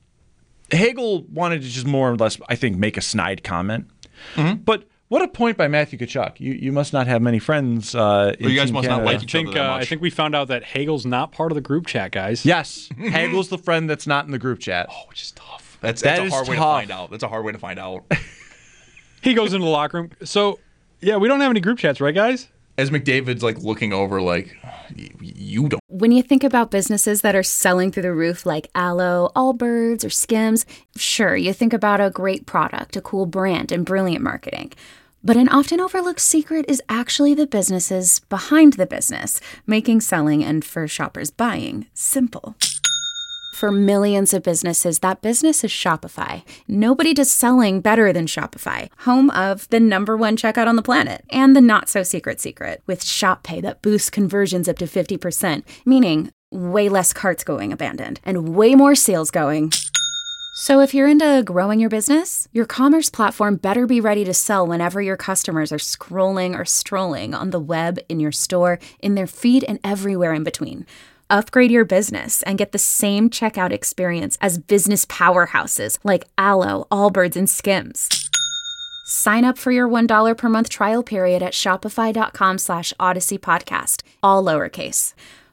Speaker 5: Hagel wanted to just more or less, I think, make a snide comment. Mm-hmm. But what a point by Matthew Tkachuk. You you must not have many friends uh, in
Speaker 4: well, you guys
Speaker 5: Team
Speaker 4: must
Speaker 5: Canada.
Speaker 4: not like
Speaker 6: I
Speaker 4: each
Speaker 6: think,
Speaker 4: other that
Speaker 6: uh,
Speaker 4: much.
Speaker 6: I think we found out that Hagel's not part of the group chat, guys.
Speaker 5: Yes. Hagel's the friend that's not in the group chat.
Speaker 4: Oh, which is tough. That's,
Speaker 5: That
Speaker 4: that's a
Speaker 5: is
Speaker 4: hard way to
Speaker 5: tough.
Speaker 4: find out. That's a hard way to find out.
Speaker 6: He goes into the locker room. So, yeah, we don't have any group chats, right, guys?
Speaker 4: As McDavid's like looking over, like, you don't.
Speaker 8: When you think about businesses that are selling through the roof like Aloe, Allbirds, or Skims, sure, you think about a great product, a cool brand, and brilliant marketing. But an often overlooked secret is actually the businesses behind the business, making selling and for shoppers buying simple. For millions of businesses, that business is Shopify. Nobody does selling better than Shopify, home of the number one checkout on the planet and the not-so-secret secret with Shop Pay that boosts conversions up to fifty percent, meaning way less carts going abandoned and way more sales going. So if you're into growing your business, your commerce platform better be ready to sell whenever your customers are scrolling or strolling on the web, in your store, in their feed, and everywhere in between. Upgrade your business and get the same checkout experience as business powerhouses like Aloe, Allbirds, and Skims. Sign up for your one dollar per month trial period at shopify.com slash Odyssey Podcast, all lowercase.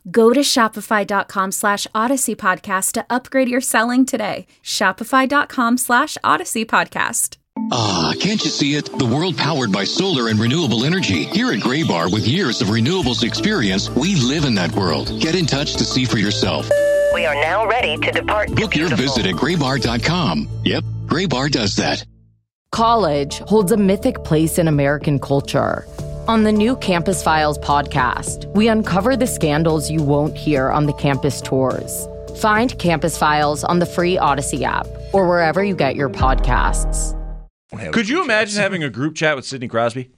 Speaker 8: Go to shopify.com slash Odyssey Podcast to upgrade your selling today. Shopify.com slash Odyssey Podcast.
Speaker 9: Ah, can't you see it? The world powered by solar and renewable energy. Here at Graybar, with years of renewables experience, we live in that world. Get in touch to see for yourself.
Speaker 10: We are now ready to depart.
Speaker 9: Book your visit at graybar dot com. Yep, Graybar does that.
Speaker 11: College holds a mythic place in American culture. On the new Campus Files podcast, we uncover the scandals you won't hear on the campus tours. Find Campus Files on the free Odyssey app or wherever you get your podcasts.
Speaker 5: Could you imagine having a group chat with Sidney Crosby?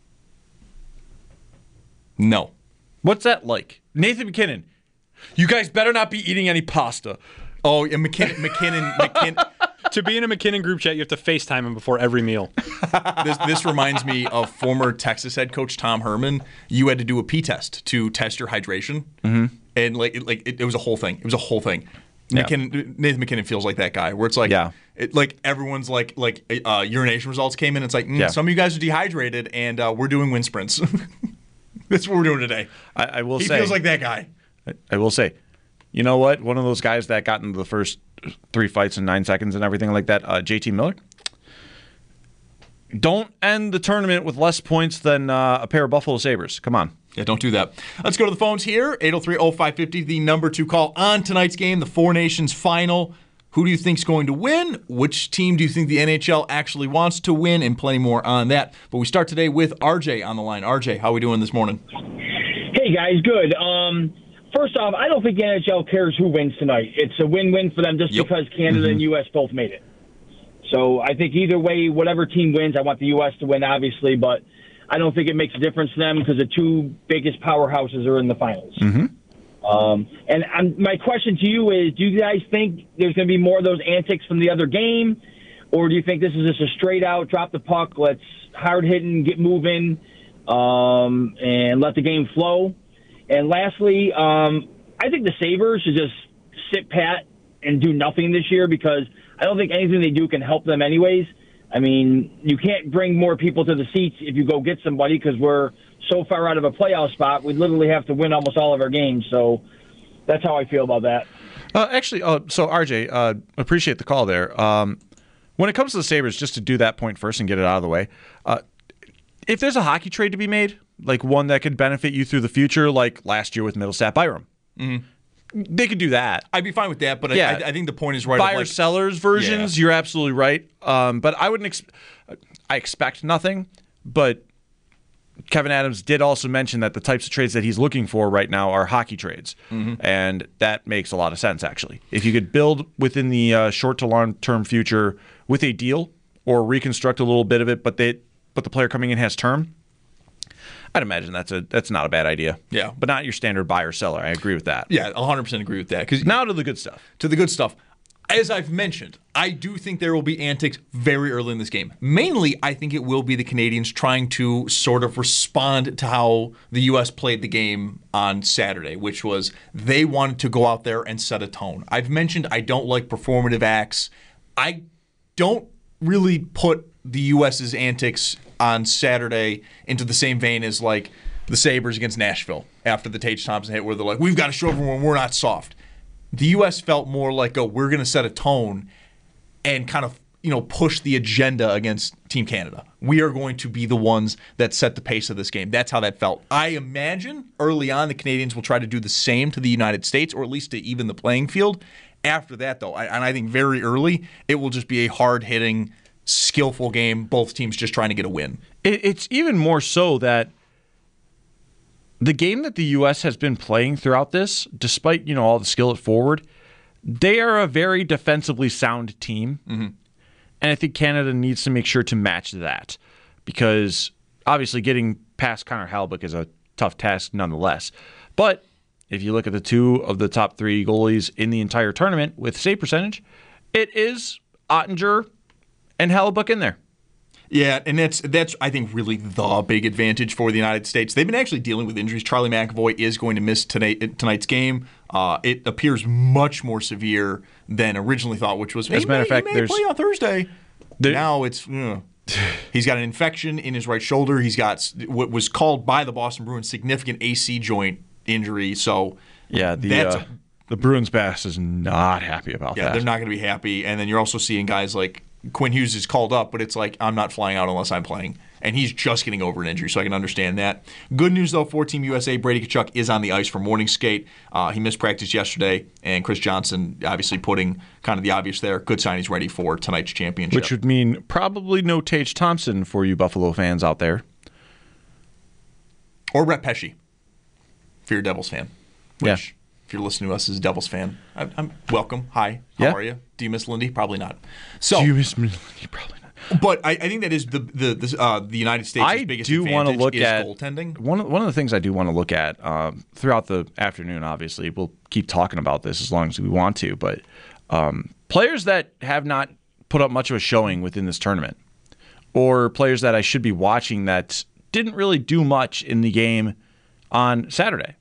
Speaker 4: No.
Speaker 5: What's that like? Nathan MacKinnon, you guys better not be eating any pasta.
Speaker 4: Oh, and McKinnon, McKinnon, McKinnon.
Speaker 6: To be in a McKinnon group chat, you have to FaceTime him before every meal.
Speaker 4: this, this reminds me of former Texas head coach Tom Herman. You had to do a pee test to test your hydration,
Speaker 5: mm-hmm.
Speaker 4: and like, it, like it, it was a whole thing. It was a whole thing.
Speaker 5: Yeah.
Speaker 4: McKinnon, Nathan MacKinnon feels like that guy, where it's like,
Speaker 5: yeah.
Speaker 4: it, like everyone's like, like uh, urination results came in. It's like mm,
Speaker 5: yeah.
Speaker 4: some of you guys are dehydrated, and uh, we're doing wind sprints. That's what we're doing today.
Speaker 5: I, I will
Speaker 4: he
Speaker 5: say,
Speaker 4: he feels like that guy.
Speaker 5: I, I will say, you know what? One of those guys that got into the first three fights in nine seconds and everything like that, uh, J T Miller. Don't end the tournament with less points than uh, a pair of Buffalo Sabres. Come on.
Speaker 4: Yeah, don't do that. Let's go to the phones here. eight oh three oh five five oh, the number to call on tonight's game, the Four Nations final. Who do you think's going to win? Which team do you think the N H L actually wants to win? And plenty more on that. But we start today with R J on the line. R J, how are we doing this morning?
Speaker 12: Hey, guys, good. Um, first off, I don't think the N H L cares who wins tonight. It's a win-win for them just yep. because Canada mm-hmm. and U S both made it. So I think either way, whatever team wins, I want the U S to win, obviously, but I don't think it makes a difference to them because the two biggest powerhouses are in the finals.
Speaker 5: Mm-hmm.
Speaker 12: Um, and I'm, my question to you is, do you guys think there's going to be more of those antics from the other game, or do you think this is just a straight-out, drop the puck, let's hard-hitting, get moving, um, and let the game flow? And lastly, um, I think the Sabres should just sit pat and do nothing this year because I don't think anything they do can help them anyways. I mean, you can't bring more people to the seats if you go get somebody because we're so far out of a playoff spot. We literally have to win almost all of our games. So that's how I feel about that.
Speaker 5: Uh, actually, uh, so R J, uh, appreciate the call there. Um, when it comes to the Sabres, just to do that point first and get it out of the way, uh, if there's a hockey trade to be made, like one that could benefit you through the future, like last year with Middlestat Byram,
Speaker 4: mm-hmm.
Speaker 5: they could do that.
Speaker 4: I'd be fine with that, but
Speaker 5: yeah.
Speaker 4: I, I think the point is right.
Speaker 5: Buyer
Speaker 4: like,
Speaker 5: sellers versions, yeah. You're absolutely right. Um, but I wouldn't. Ex- I expect nothing. But Kevin Adams did also mention that the types of trades that he's looking for right now are hockey trades,
Speaker 4: mm-hmm.
Speaker 5: and that makes a lot of sense. Actually, if you could build within the uh, short to long term future with a deal or reconstruct a little bit of it, but they but the player coming in has term. I'd imagine that's a that's not a bad idea.
Speaker 4: Yeah.
Speaker 5: But not your standard buyer seller. I agree with that.
Speaker 4: Yeah, one hundred percent agree with that. 'Cause
Speaker 5: now to the good stuff.
Speaker 4: To the good stuff. As I've mentioned, I do think there will be antics very early in this game. Mainly, I think it will be the Canadians trying to sort of respond to how the U S played the game on Saturday, which was they wanted to go out there and set a tone. I've mentioned I don't like performative acts. I don't really put the U S's antics on Saturday into the same vein as like the Sabres against Nashville after the Tage Thompson hit where they're like, we've got to show everyone we're not soft. The U S felt more like, oh, we're going to set a tone and kind of, you know, push the agenda against Team Canada. We are going to be the ones that set the pace of this game. That's how that felt. I imagine early on the Canadians will try to do the same to the United States, or at least to even the playing field. After that, though, I, and I think very early, it will just be a hard-hitting, skillful game, both teams just trying to get a win.
Speaker 5: It, it's even more so that the game that the U S has been playing throughout this, despite, you know, all the skill at forward, they are a very defensively sound team.
Speaker 4: Mm-hmm.
Speaker 5: And I think Canada needs to make sure to match that because obviously getting past Connor Hellebuyck is a tough task nonetheless. But if you look at the two of the top three goalies in the entire tournament with save percentage, it is Ottinger and Hellebuyck in there.
Speaker 4: Yeah, and that's, that's I think, really the big advantage for the United States. They've been actually dealing with injuries. Charlie McAvoy is going to miss tonight, tonight's game. Uh, it appears much more severe than originally thought, which was,
Speaker 5: as a matter of fact,
Speaker 4: he may
Speaker 5: there's
Speaker 4: play on Thursday.
Speaker 5: There,
Speaker 4: now it's, you know, he's got an infection in his right shoulder. He's got what was called by the Boston Bruins significant A C joint injury. So
Speaker 5: Yeah, the
Speaker 4: That's
Speaker 5: uh, the Bruins Bass is not happy about
Speaker 4: yeah,
Speaker 5: that.
Speaker 4: they're not going to be happy. And then you're also seeing guys like Quinn Hughes is called up, but it's like, I'm not flying out unless I'm playing. And he's just getting over an injury, so I can understand that. Good news, though, for Team U S A, Brady Tkachuk is on the ice for morning skate. Uh, he missed practice yesterday, and Chris Johnson obviously putting kind of the obvious there. Good sign he's ready for tonight's championship.
Speaker 5: Which would mean probably no Tage Thompson for you Buffalo fans out there.
Speaker 4: Or Rhett Pesce, if you're a Devils fan. Which,
Speaker 5: yeah.
Speaker 4: if you're listening to us as a Devils fan, I'm, I'm welcome. Hi, how
Speaker 5: Yeah.
Speaker 4: are you? Do you miss Lindy? Probably not. So,
Speaker 5: Do you miss Lindy? Probably not.
Speaker 4: But I, I think that is the the the, uh, the United States'
Speaker 5: I
Speaker 4: biggest
Speaker 5: do want to
Speaker 4: advantage
Speaker 5: look
Speaker 4: is
Speaker 5: at
Speaker 4: goaltending.
Speaker 5: One of, one of the things I do want to look at um, throughout the afternoon. Obviously, we'll keep talking about this as long as we want to. But um, players that have not put up much of a showing within this tournament, or players that I should be watching that didn't really do much in the game on Saturday.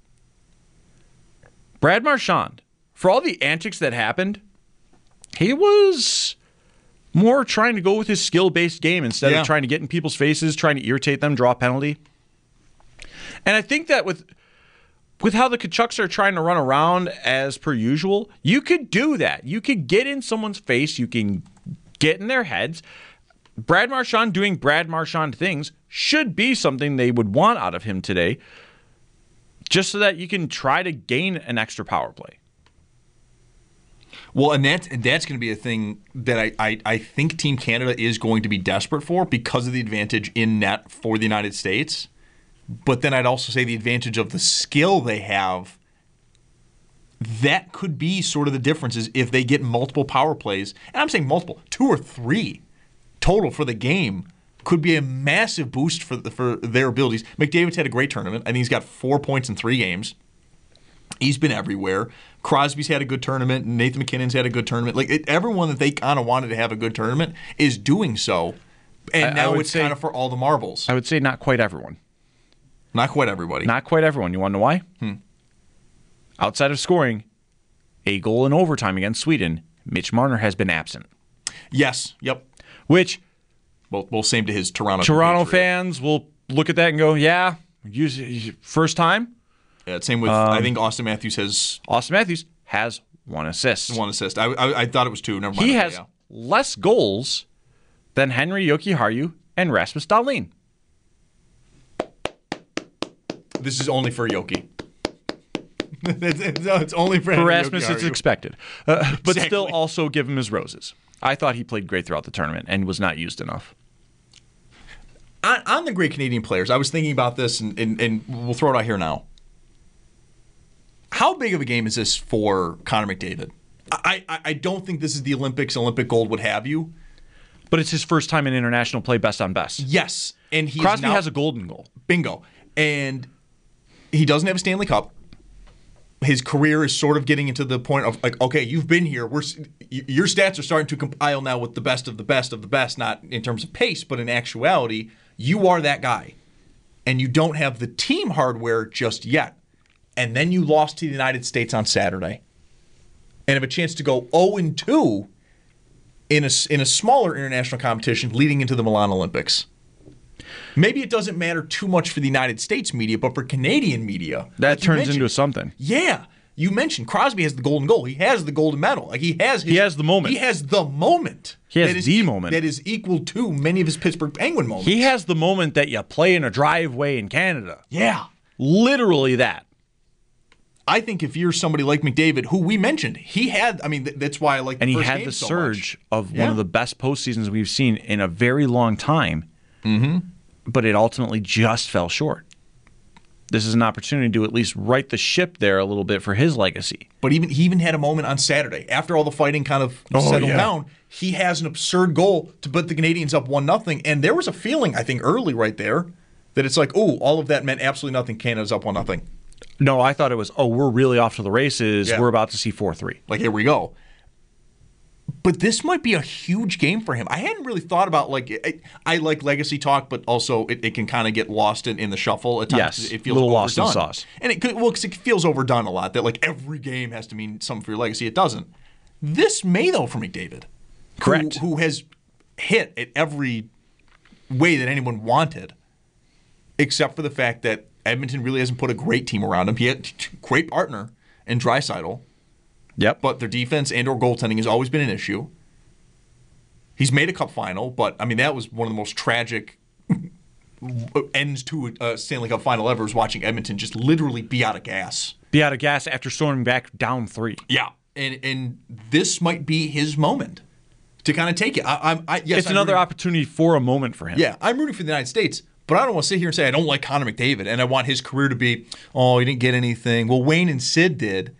Speaker 5: Brad Marchand, for all the antics that happened, he was more trying to go with his skill-based game instead
Speaker 4: Yeah.
Speaker 5: of trying to get in people's faces, trying to irritate them, draw a penalty. And I think that with with how the Tkachuks are trying to run around as per usual, you could do that. You could get in someone's face. You can get in their heads. Brad Marchand doing Brad Marchand things should be something they would want out of him today, just so that you can try to gain an extra power play.
Speaker 4: Well, and that's, that's going to be a thing that I, I, I think Team Canada is going to be desperate for because of the advantage in net for the United States. But then I'd also say the advantage of the skill they have, that could be sort of the difference is if they get multiple power plays. And I'm saying multiple, two or three total for the game could be a massive boost for the, for their abilities. McDavid's had a great tournament. I think he's got four points in three games. He's been everywhere. Crosby's had a good tournament. Nathan McKinnon's had a good tournament. Like it, everyone that they kind of wanted to have a good tournament is doing so. And
Speaker 5: I- I
Speaker 4: now
Speaker 5: would
Speaker 4: it's
Speaker 5: say-
Speaker 4: kind of for all the marbles.
Speaker 5: I would say not quite everyone.
Speaker 4: Not quite everybody.
Speaker 5: Not quite everyone. You want to know why?
Speaker 4: Hmm.
Speaker 5: Outside of scoring a goal in overtime against Sweden, Mitch Marner has been absent.
Speaker 4: Yes. Yep.
Speaker 5: Which
Speaker 4: Well, well, same to his Toronto.
Speaker 5: Toronto
Speaker 4: compatriot.
Speaker 5: fans will look at that and go, yeah, use, first time.
Speaker 4: Yeah, same with,
Speaker 5: Um,
Speaker 4: I think Austin Matthews has
Speaker 5: Austin Matthews has one assist.
Speaker 4: one assist. I, I, I thought it was two. Never mind.
Speaker 5: He
Speaker 4: Okay,
Speaker 5: has
Speaker 4: yeah.
Speaker 5: less goals than Henry Jokiharju and Rasmus Dahlin.
Speaker 4: This is only for Yoki. it's, it's, it's only for,
Speaker 5: For
Speaker 4: Henry
Speaker 5: Rasmus, it's
Speaker 4: Jokiharju.
Speaker 5: expected. Uh, but
Speaker 4: Exactly.
Speaker 5: still also give him his roses. I thought he played great throughout the tournament and was not used enough.
Speaker 4: On, on the great Canadian players, I was thinking about this, and, and, and we'll throw it out here now. How big of a game is this for Connor McDavid? I, I, I don't think this is the Olympics, Olympic gold, what have you.
Speaker 5: But it's his first time in international play best on best.
Speaker 4: Yes. And he's
Speaker 5: Crosby
Speaker 4: now,
Speaker 5: has a golden goal.
Speaker 4: Bingo. And he doesn't have a Stanley Cup. His career is sort of getting into the point of like, okay, you've been here. We're your stats are starting to compile now with the best of the best of the best, not in terms of pace, but in actuality, you are that guy. And you don't have the team hardware just yet. And then you lost to the United States on Saturday. And have a chance to go oh and two in a, in a smaller international competition leading into the Milan Olympics. Maybe it doesn't matter too much for the United States media, but for Canadian media,
Speaker 5: That
Speaker 4: like you
Speaker 5: turns
Speaker 4: mentioned-
Speaker 5: into something.
Speaker 4: Yeah. You mentioned Crosby has the golden goal. He has the golden medal. Like he has his,
Speaker 5: He has the moment.
Speaker 4: He has the moment.
Speaker 5: He has
Speaker 4: that is-
Speaker 5: the moment.
Speaker 4: That is equal to many of his Pittsburgh Penguin moments.
Speaker 5: He has the moment that you play in a driveway in Canada.
Speaker 4: Yeah.
Speaker 5: Literally that.
Speaker 4: I think if you're somebody like McDavid, who we mentioned, he had, I mean, th- that's why I like the
Speaker 5: And he
Speaker 4: first
Speaker 5: had
Speaker 4: game
Speaker 5: the
Speaker 4: so
Speaker 5: surge
Speaker 4: much.
Speaker 5: of
Speaker 4: Yeah.
Speaker 5: one of the best postseasons we've seen in a very long time.
Speaker 4: Mm-hmm.
Speaker 5: But it ultimately just fell short. This is an opportunity to at least right the ship there a little bit for his legacy.
Speaker 4: But even he even had a moment on Saturday. After all the fighting kind of
Speaker 5: Oh,
Speaker 4: settled
Speaker 5: yeah.
Speaker 4: down, he has an absurd goal to put the Canadians up one nothing. And there was a feeling, I think, early right there that it's like, oh, all of that meant absolutely nothing. Canada's up one nothing.
Speaker 5: No, I thought it was, oh, we're really off to the races.
Speaker 4: Yeah.
Speaker 5: We're about to see four three.
Speaker 4: Like, here we go. But this might be a huge game for him. I hadn't really thought about, like, I, I like legacy talk, but also it, it can kind of get lost in, in the shuffle at times.
Speaker 5: Yes,
Speaker 4: It feels
Speaker 5: little
Speaker 4: overdone.
Speaker 5: lost in sauce.
Speaker 4: And it, could, well, 'cause it feels overdone a lot, that, like, every game has to mean something for your legacy. It doesn't. This may, though, for McDavid.
Speaker 5: Correct.
Speaker 4: Who, who has hit at every way that anyone wanted, except for the fact that Edmonton really hasn't put a great team around him. He had a great partner in Draisaitl.
Speaker 5: Yep.
Speaker 4: But their defense and or goaltending has always been an issue. He's made a cup final, but, I mean, that was one of the most tragic ends to a Stanley Cup final ever, is watching Edmonton just literally be out of gas.
Speaker 5: Be out of gas after storming back down three.
Speaker 4: Yeah. And and this might be his moment to kind of take it. I, I'm, I, yes,
Speaker 5: it's
Speaker 4: I'm
Speaker 5: another
Speaker 4: rooting,
Speaker 5: opportunity for a moment for him.
Speaker 4: Yeah, I'm rooting for the United States, but I don't want to sit here and say I don't like Connor McDavid and I want his career to be, oh, he didn't get anything. Well, Wayne and Sid did.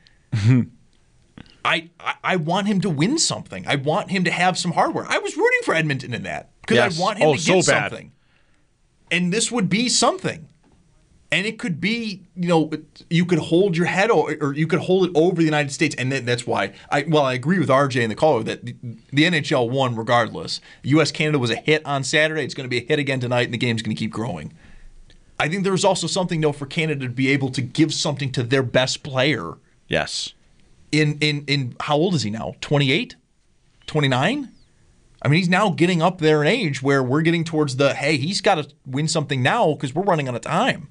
Speaker 4: I, I I want him to win something. I want him to have some hardware. I was rooting for Edmonton in that because
Speaker 5: yes.
Speaker 4: I want him
Speaker 5: oh,
Speaker 4: to get
Speaker 5: so bad.
Speaker 4: something. And this would be something. And it could be, you know, you could hold your head or, or you could hold it over the United States. And then that's why, I well, I agree with R J and the caller that the, the N H L won regardless. U S Canada was a hit on Saturday. It's going to be a hit again tonight, and the game's going to keep growing. I think there's also something, though, for Canada to be able to give something to their best player.
Speaker 5: Yes.
Speaker 4: In, in, in how old is he now? twenty-eight? twenty-nine? I mean, he's now getting up there in age where we're getting towards the, hey, he's got to win something now because we're running out of time.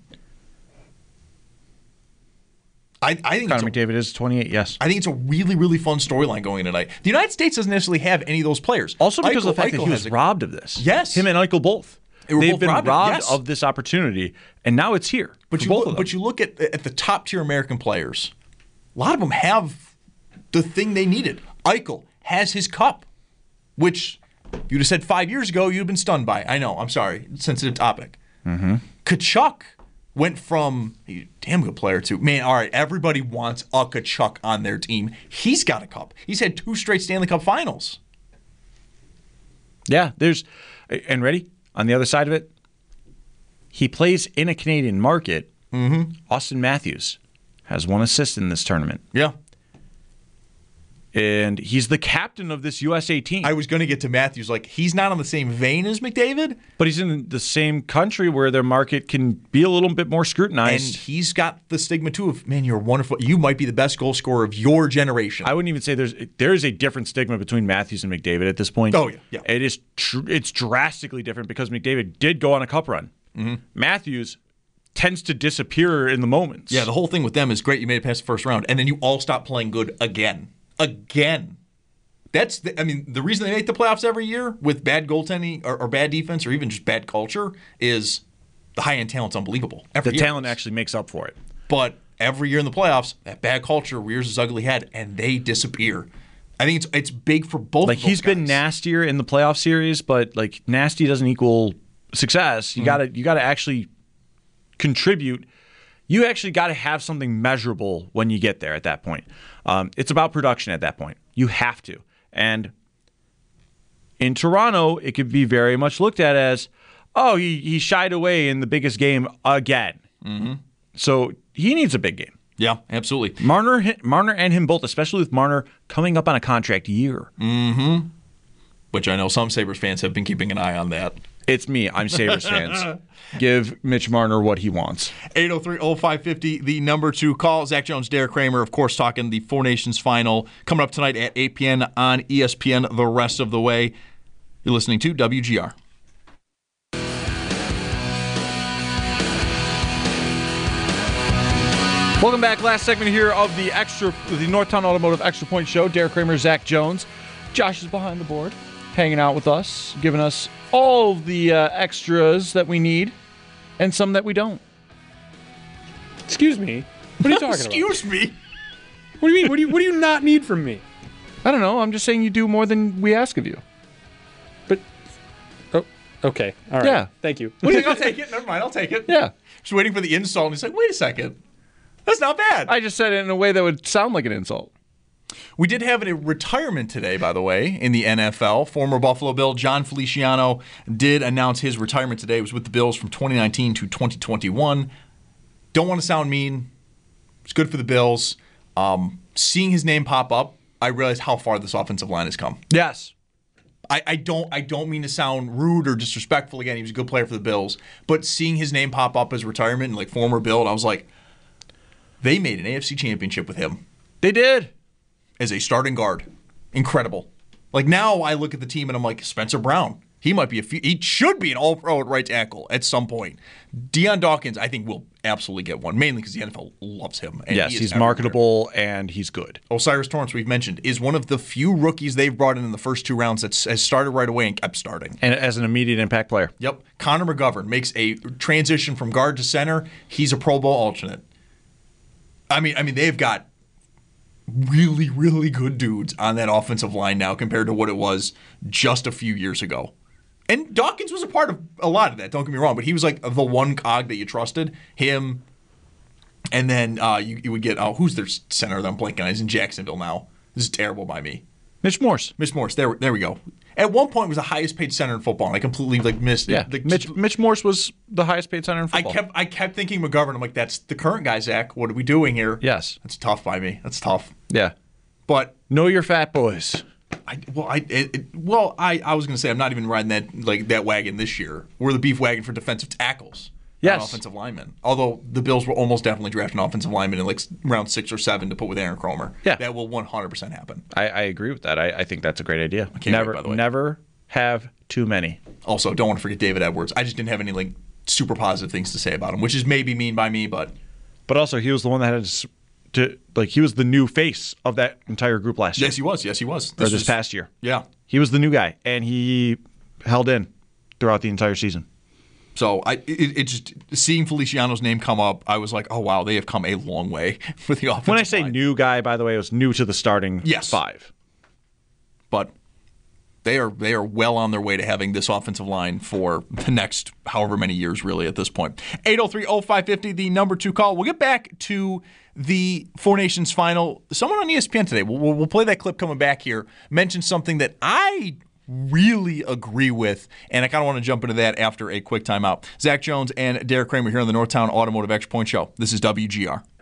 Speaker 4: I, I think
Speaker 5: Connor
Speaker 4: a,
Speaker 5: McDavid is twenty-eight, yes.
Speaker 4: I think it's a really, really fun storyline going tonight. The United States doesn't necessarily have any of those players.
Speaker 5: Also because
Speaker 4: Eichel,
Speaker 5: of the fact
Speaker 4: Eichel
Speaker 5: that he was
Speaker 4: a,
Speaker 5: robbed of this.
Speaker 4: Yes.
Speaker 5: Him and Eichel both.
Speaker 4: They were
Speaker 5: They've
Speaker 4: both
Speaker 5: been
Speaker 4: robbed,
Speaker 5: robbed
Speaker 4: yes.
Speaker 5: of this opportunity, and now it's here.
Speaker 4: But
Speaker 5: for
Speaker 4: you
Speaker 5: both
Speaker 4: look,
Speaker 5: of them.
Speaker 4: but you look at at the top tier American players. A lot of them have the thing they needed. Eichel has his cup, which if you'd have said five years ago, you'd have been stunned by. I know. I'm sorry. Sensitive topic.
Speaker 5: Mm-hmm.
Speaker 4: Tkachuk went from a damn good player to, man, all right, everybody wants a Tkachuk on their team. He's got a cup. He's had two straight Stanley Cup finals.
Speaker 5: Yeah, there's, and ready? On the other side of it, he plays in a Canadian market.
Speaker 4: Mm-hmm.
Speaker 5: Austin Matthews has one assist in this tournament.
Speaker 4: Yeah.
Speaker 5: And he's the captain of this U S A team.
Speaker 4: I was going to get to Matthews. Like, he's not on the same vein as McDavid.
Speaker 5: But he's in the same country where their market can be a little bit more scrutinized.
Speaker 4: And he's got the stigma, too, of, man, you're wonderful. You might be the best goal scorer of your generation.
Speaker 5: I wouldn't even say there's there is a different stigma between Matthews and McDavid at this point.
Speaker 4: Oh, yeah. yeah.
Speaker 5: It is tr- it's drastically different because McDavid did go on a cup run.
Speaker 4: Mm-hmm.
Speaker 5: Matthews tends to disappear in the moments.
Speaker 4: Yeah, the whole thing with them is great. You made it past the first round, and then you all stop playing good again. Again. That's, the, I mean, the reason they make the playoffs every year with bad goaltending or, or bad defense or even just bad culture is the high-end talent's unbelievable. Every
Speaker 5: the
Speaker 4: year.
Speaker 5: talent actually makes up for it.
Speaker 4: But every year in the playoffs, that bad culture rears its ugly head, and they disappear. I think it's it's big for both
Speaker 5: Like,
Speaker 4: of those
Speaker 5: he's been
Speaker 4: guys.
Speaker 5: nastier in the playoff series, but, like, nasty doesn't equal success. You
Speaker 4: Mm-hmm.
Speaker 5: gotta you gotta actually contribute. You actually got to have something measurable when you get there at that point. Um, it's about production at that point. You have to. And in Toronto, it could be very much looked at as, oh, he, he shied away in the biggest game again.
Speaker 4: Mm-hmm.
Speaker 5: So he needs a big game.
Speaker 4: Yeah, absolutely.
Speaker 5: Marner, Marner and him both, especially with Marner coming up on a contract year.
Speaker 4: Mm-hmm. Which I know some Sabres fans have been keeping an eye on that.
Speaker 5: It's me. I'm Sabres fans. Give Mitch Marner what he wants.
Speaker 4: eight oh three oh five fifty, the number to call. Zach Jones, Derek Kramer, of course, talking the Four Nations final coming up tonight at eight p.m. on E S P N the rest of the way. You're listening to W G R.
Speaker 5: Welcome back. Last segment here of the extra, the Northtown Automotive Extra Point Show. Derek Kramer, Zach Jones. Josh is behind the board, hanging out with us, giving us all the uh, extras that we need and some that we don't.
Speaker 6: Excuse me. What are you talking
Speaker 4: Excuse
Speaker 6: about?
Speaker 4: me.
Speaker 6: What do you mean? What do you What do you not need from me?
Speaker 5: I don't know. I'm just saying you do more than we ask of you.
Speaker 6: But oh, okay. All right.
Speaker 5: Yeah.
Speaker 6: Thank you.
Speaker 4: What do you think? I'll take it. Never mind. I'll take it.
Speaker 5: Yeah.
Speaker 4: Just waiting for the insult, and he's like, wait a second. That's not bad.
Speaker 5: I just said it in a way that would sound like an insult.
Speaker 4: We did have a retirement today, by the way, in the N F L. Former Buffalo Bill John Feliciano did announce his retirement today. It was with the Bills from twenty nineteen to twenty twenty-one. Don't want to sound mean. It's good for the Bills. Um, seeing his name pop up, I realized how far this offensive line has come.
Speaker 5: Yes.
Speaker 4: I, I don't I don't mean to sound rude or disrespectful. Again, he was a good player for the Bills. But seeing his name pop up as retirement and like former Bill, I was like, they made an A F C championship with him.
Speaker 5: They did.
Speaker 4: As a starting guard. Incredible. Like now I look at the team and I'm like, Spencer Brown. He might be a few, he should be an all-pro at right tackle at some point. Dion Dawkins, I think, will absolutely get one, mainly because the N F L loves him. And
Speaker 5: yes,
Speaker 4: he
Speaker 5: he's
Speaker 4: everywhere.
Speaker 5: marketable and he's good.
Speaker 4: Osiris Torrance, we've mentioned, is one of the few rookies they've brought in in the first two rounds that has started right away and kept starting.
Speaker 5: And as an immediate impact player.
Speaker 4: Yep. Connor McGovern makes a transition from guard to center. He's a Pro Bowl alternate. I mean, I mean, they've got really, really good dudes on that offensive line now compared to what it was just a few years ago. And Dawkins was a part of a lot of that, don't get me wrong, but he was like the one cog that you trusted. Him, and then uh, you, you would get, oh, who's their center that I'm blanking on? He's in Jacksonville now. This is terrible by me.
Speaker 5: Mitch Morse.
Speaker 4: Mitch Morse, there, there we go. At one point, was the highest paid center in football, and I completely like missed
Speaker 5: yeah.
Speaker 4: it. The,
Speaker 5: Mitch, Mitch Morse was the highest paid center in football.
Speaker 4: I kept I kept thinking McGovern. I'm like, that's the current guy, Zach. What are we doing here?
Speaker 5: Yes.
Speaker 4: That's tough by me. That's tough.
Speaker 5: Yeah.
Speaker 4: But
Speaker 5: know your fat boys.
Speaker 4: I, well, I it, it, well, I, I was going to say I'm not even riding that like that wagon this year. We're the beef wagon for defensive tackles,
Speaker 5: yes,
Speaker 4: not offensive linemen. Although the Bills will almost definitely draft an offensive lineman in like round six or seven to put with Aaron Cromer.
Speaker 5: Yeah,
Speaker 4: that will one hundred percent happen.
Speaker 5: I, I agree with that. I, I think that's a great idea.
Speaker 4: I can't
Speaker 5: never,
Speaker 4: wait, by the way.
Speaker 5: never have too many.
Speaker 4: Also, don't want to forget David Edwards. I just didn't have any like super positive things to say about him, which is maybe mean by me, but
Speaker 5: but also he was the one that had to. To, like he was the new face of that entire group last year.
Speaker 4: Yes, he was. Yes, he was.
Speaker 5: This or this
Speaker 4: was,
Speaker 5: past year.
Speaker 4: Yeah.
Speaker 5: He was the new guy, and he held in throughout the entire season.
Speaker 4: So I, it, it just seeing Feliciano's name come up, I was like, oh wow, they have come a long way with the offensive
Speaker 5: When I say
Speaker 4: line.
Speaker 5: new guy, by the way, it was new to the starting
Speaker 4: yes.
Speaker 5: five.
Speaker 4: But they are they are well on their way to having this offensive line for the next however many years, really, at this point. eight oh three oh five fifty, the number two call. We'll get back to the Four Nations final. Someone on E S P N today, we'll, we'll play that clip coming back here, mentioned something that I really agree with, and I kind of want to jump into that after a quick timeout. Zach Jones and Derek Kramer here on the Northtown Automotive Extra Point Show. This is W G R.